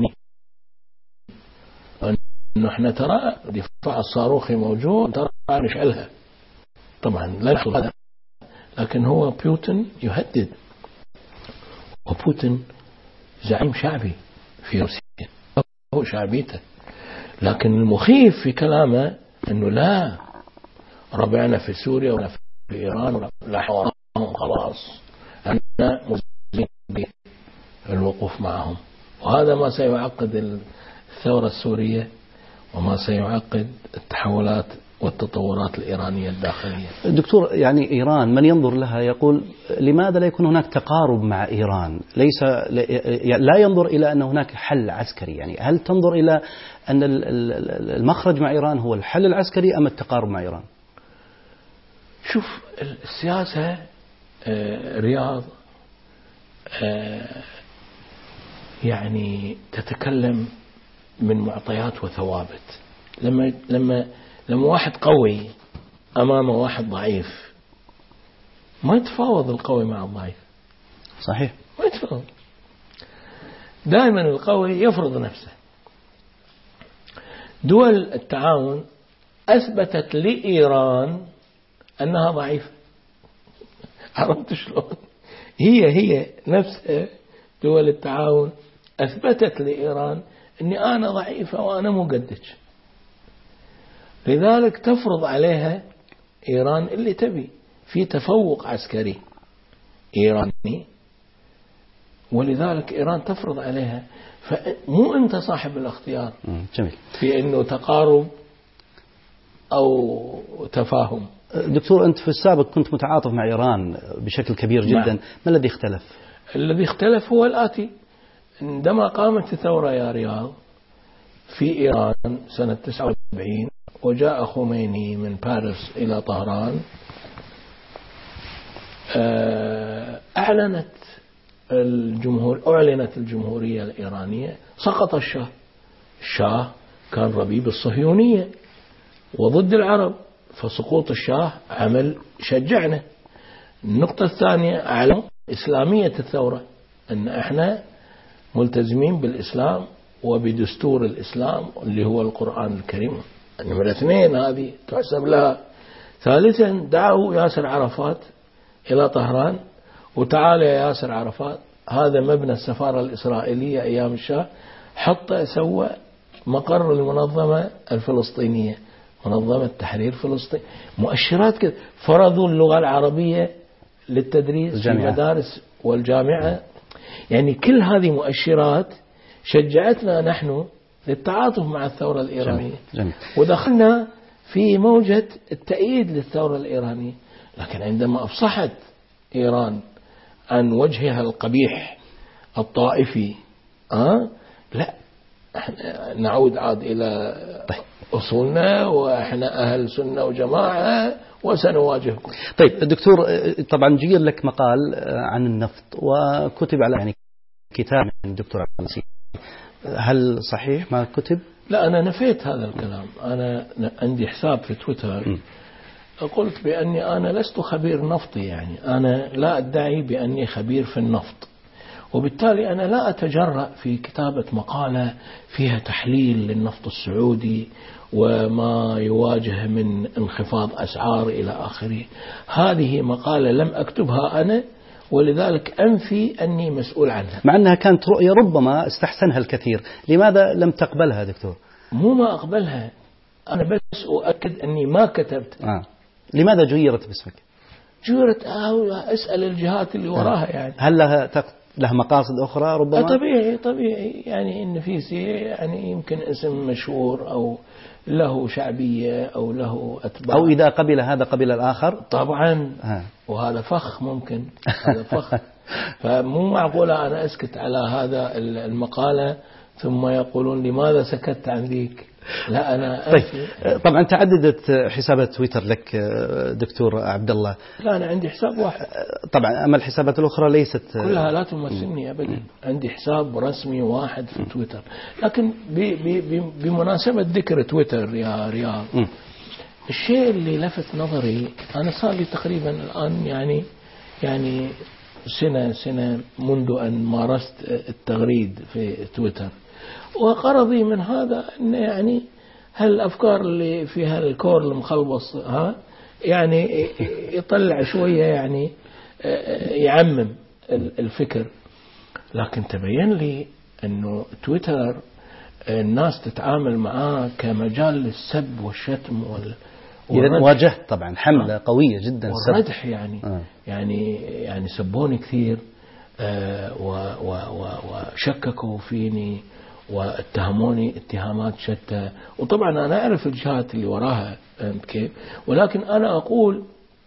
أنه احنا ترى دفاع الصاروخي موجود، ترى نشعلها. طبعا لا يحصل هذا، لكن هو بوتين يهدد، وبوتين زعيم شعبي في روسيا، هو شعبيته. لكن المخيف في كلامه أنه لا، ربعنا في سوريا ولا في إيران ولا لا حوارهم، خلاص أنا مزين بالوقوف معهم. وهذا ما سيعقد الثورة السورية، وما سيعقد التحولات والتطورات الإيرانية الداخلية. دكتور، يعني إيران من ينظر لها يقول لماذا لا يكون هناك تقارب مع إيران؟ ليس لا ينظر إلى أن هناك حل عسكري. يعني هل تنظر إلى أن المخرج مع إيران هو الحل العسكري أم التقارب مع إيران؟ شوف، السياسة رياض، يعني تتكلم من معطيات وثوابت. لما لما لما واحد قوي أمام واحد ضعيف، ما يتفاوض القوي مع الضعيف. صحيح، ما يتفاوض. دائما القوي يفرض نفسه. دول التعاون أثبتت لإيران أنها ضعيفة. عرفت شلون؟ هي هي نفسها دول التعاون أثبتت لإيران أني أنا ضعيفة وأنا مو قدك. لذلك تفرض عليها إيران اللي تبي، في تفوق عسكري إيراني، ولذلك إيران تفرض عليها. فمو أنت صاحب الاختيار جميل في أنه تقارب أو تفاهم. دكتور، أنت في السابق كنت متعاطف مع إيران بشكل كبير جدا. ما, ما الذي اختلف؟ الذي اختلف هو الآتي: عندما قامت الثورة يا رياض في إيران سنة تسعة وسبعين، وجاء خميني من باريس إلى طهران، أعلنت الجمهور أعلنت الجمهورية الإيرانية، سقط الشاه. الشاه كان ربيب الصهيونية وضد العرب، فسقوط الشاه عمل شجعنا. النقطة الثانية، أعلن إسلامية الثورة، أن إحنا ملتزمين بالإسلام وبدستور الإسلام اللي هو القرآن الكريم. النمرة اثنين هذه تحسب لها. ثالثا، دعوا ياسر عرفات إلى طهران، وتعال يا ياسر عرفات، هذا مبنى السفارة الإسرائيلية أيام الشاه، حتى سوى مقر المنظمة الفلسطينية، منظمة تحرير فلسطين. مؤشرات كده. فرضوا اللغة العربية للتدريس في المدارس والجامعة. يعني كل هذه مؤشرات شجعتنا نحن للتعاطف مع الثورة الإيرانية. جميل. ودخلنا في موجة التأييد للثورة الإيرانية. لكن عندما أفصحت إيران عن وجهها القبيح الطائفي، أه؟ لا، نعود عاد إلى أصولنا، وإحنا أهل سنة وجماعة وسنواجهكم. طيب دكتور، طبعا جير لك مقال عن النفط وكتب على يعني كتاب من الدكتور عبد المسيح، هل صحيح ما كتب؟ لا، أنا نفيت هذا الكلام. أنا عندي حساب في تويتر م. قلت بأني أنا لست خبير نفطي، يعني أنا لا أدعي بأني خبير في النفط، وبالتالي أنا لا أتجرأ في كتابة مقالة فيها تحليل للنفط السعودي وما يواجه من انخفاض أسعار إلى آخره. هذه مقالة لم أكتبها أنا، ولذلك أنفي أني مسؤول عنها، مع أنها كانت رؤية ربما استحسنها الكثير. لماذا لم تقبلها دكتور؟ مو ما أقبلها، أنا بس أؤكد أني ما كتبت. آه. لماذا جيرت باسمك؟ جيرت أسأل الجهات اللي وراها يعني. هل لها تق... لها مقاصد أخرى ربما؟ طبيعي طبيعي يعني النفيسي يعني يمكن اسم مشهور أو له شعبية أو له أتباع، أو إذا قبل هذا قبل الآخر طبعا. ها. وهذا فخ ممكن هذا فخ فمو معقولة أنا أسكت على هذا المقالة ثم يقولون لماذا سكت عن ذيك. لا أنا طيب. طبعا تعددت حسابات تويتر لك دكتور عبد الله. لا أنا عندي حساب واحد طبعا، أما الحسابات الأخرى ليست كلها لا تمثلني أبدا. عندي حساب رسمي واحد في تويتر. لكن بمناسبة ذكر تويتر يا رياض، الشيء اللي لفت نظري، أنا صار لي تقريبا الآن يعني يعني سنة سنة منذ أن مارست التغريد في تويتر، وغرضي من هذا أن يعني هالأفكار اللي فيها الكور المخلبص ها يعني يطلع شوية يعني يعمم الفكر. لكن تبين لي أنه تويتر الناس تتعامل معاه كمجال للسب والشتم وال إذا واجهت طبعا حملة قوية جدا والردح يعني آه. يعني يعني سبوني كثير آه وشككوا فيني واتهموني اتهامات شتى. وطبعا أنا أعرف الجهات اللي وراها كيف، ولكن أنا أقول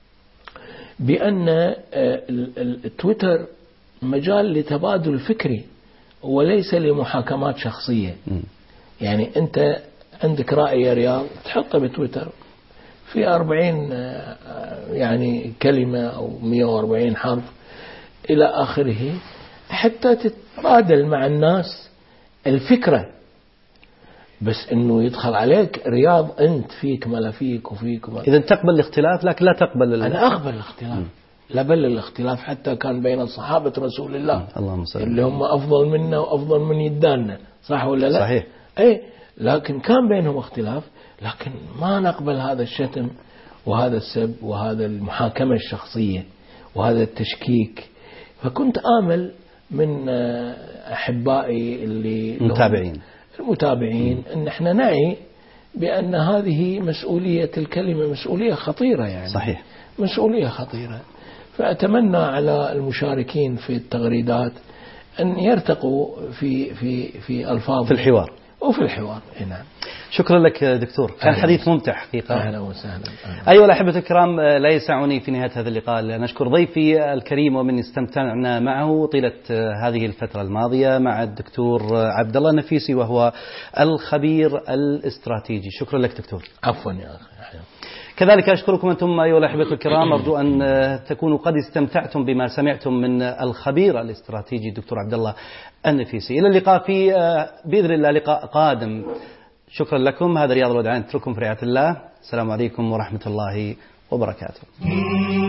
بأن التويتر مجال لتبادل فكري وليس لمحاكمات شخصية. م. يعني أنت عندك رأي يا رياض تحطه بتويتر في أربعين يعني كلمة أو مئة وأربعين حرف إلى آخره، حتى تتبادل مع الناس الفكرة. بس إنه يدخل عليك رياض أنت فيك ما لا فيك وفيك ما. إذا تقبل الاختلاف لكن لا تقبل ال... أنا أقبل الاختلاف. م. لا بل الاختلاف حتى كان بين صحابة رسول الله اللهم صل اللي هم أفضل منا وأفضل من يدانا، صح ولا لا؟ صحيح. أي لكن كان بينهم اختلاف، لكن ما نقبل هذا الشتم وهذا السب وهذا المحاكمة الشخصية وهذا التشكيك. فكنت آمل من أحبائي اللي المتابعين المتابعين أن احنا نعي بأن هذه مسؤولية الكلمة مسؤولية خطيرة يعني. صحيح. مسؤولية خطيرة. فأتمنى على المشاركين في التغريدات أن يرتقوا في في في ألفاظ في الحوار وفي الحوار. نعم. شكرا لك دكتور، كان حديث ممتع حقيقة. أهلا وسهلا. أيها الأحبة الكرام، لا يسعني في نهاية هذا اللقاء أن أشكر ضيفي الكريم ومن استمتعنا معه طيلة هذه الفترة الماضية مع الدكتور عبد الله النفيسي وهو الخبير الاستراتيجي. شكرا لك دكتور. عفوا يا أخي. كذلك أشكركم أنتم أيها الأحبة الكرام، أرجو أن تكونوا قد استمتعتم بما سمعتم من الخبير الاستراتيجي الدكتور عبد الله النفيسي. إلى اللقاء في بإذن الله لقاء قادم. شكرا لكم. هذا رياض الودعان، أترككم في رعاية الله. السلام عليكم ورحمة الله وبركاته.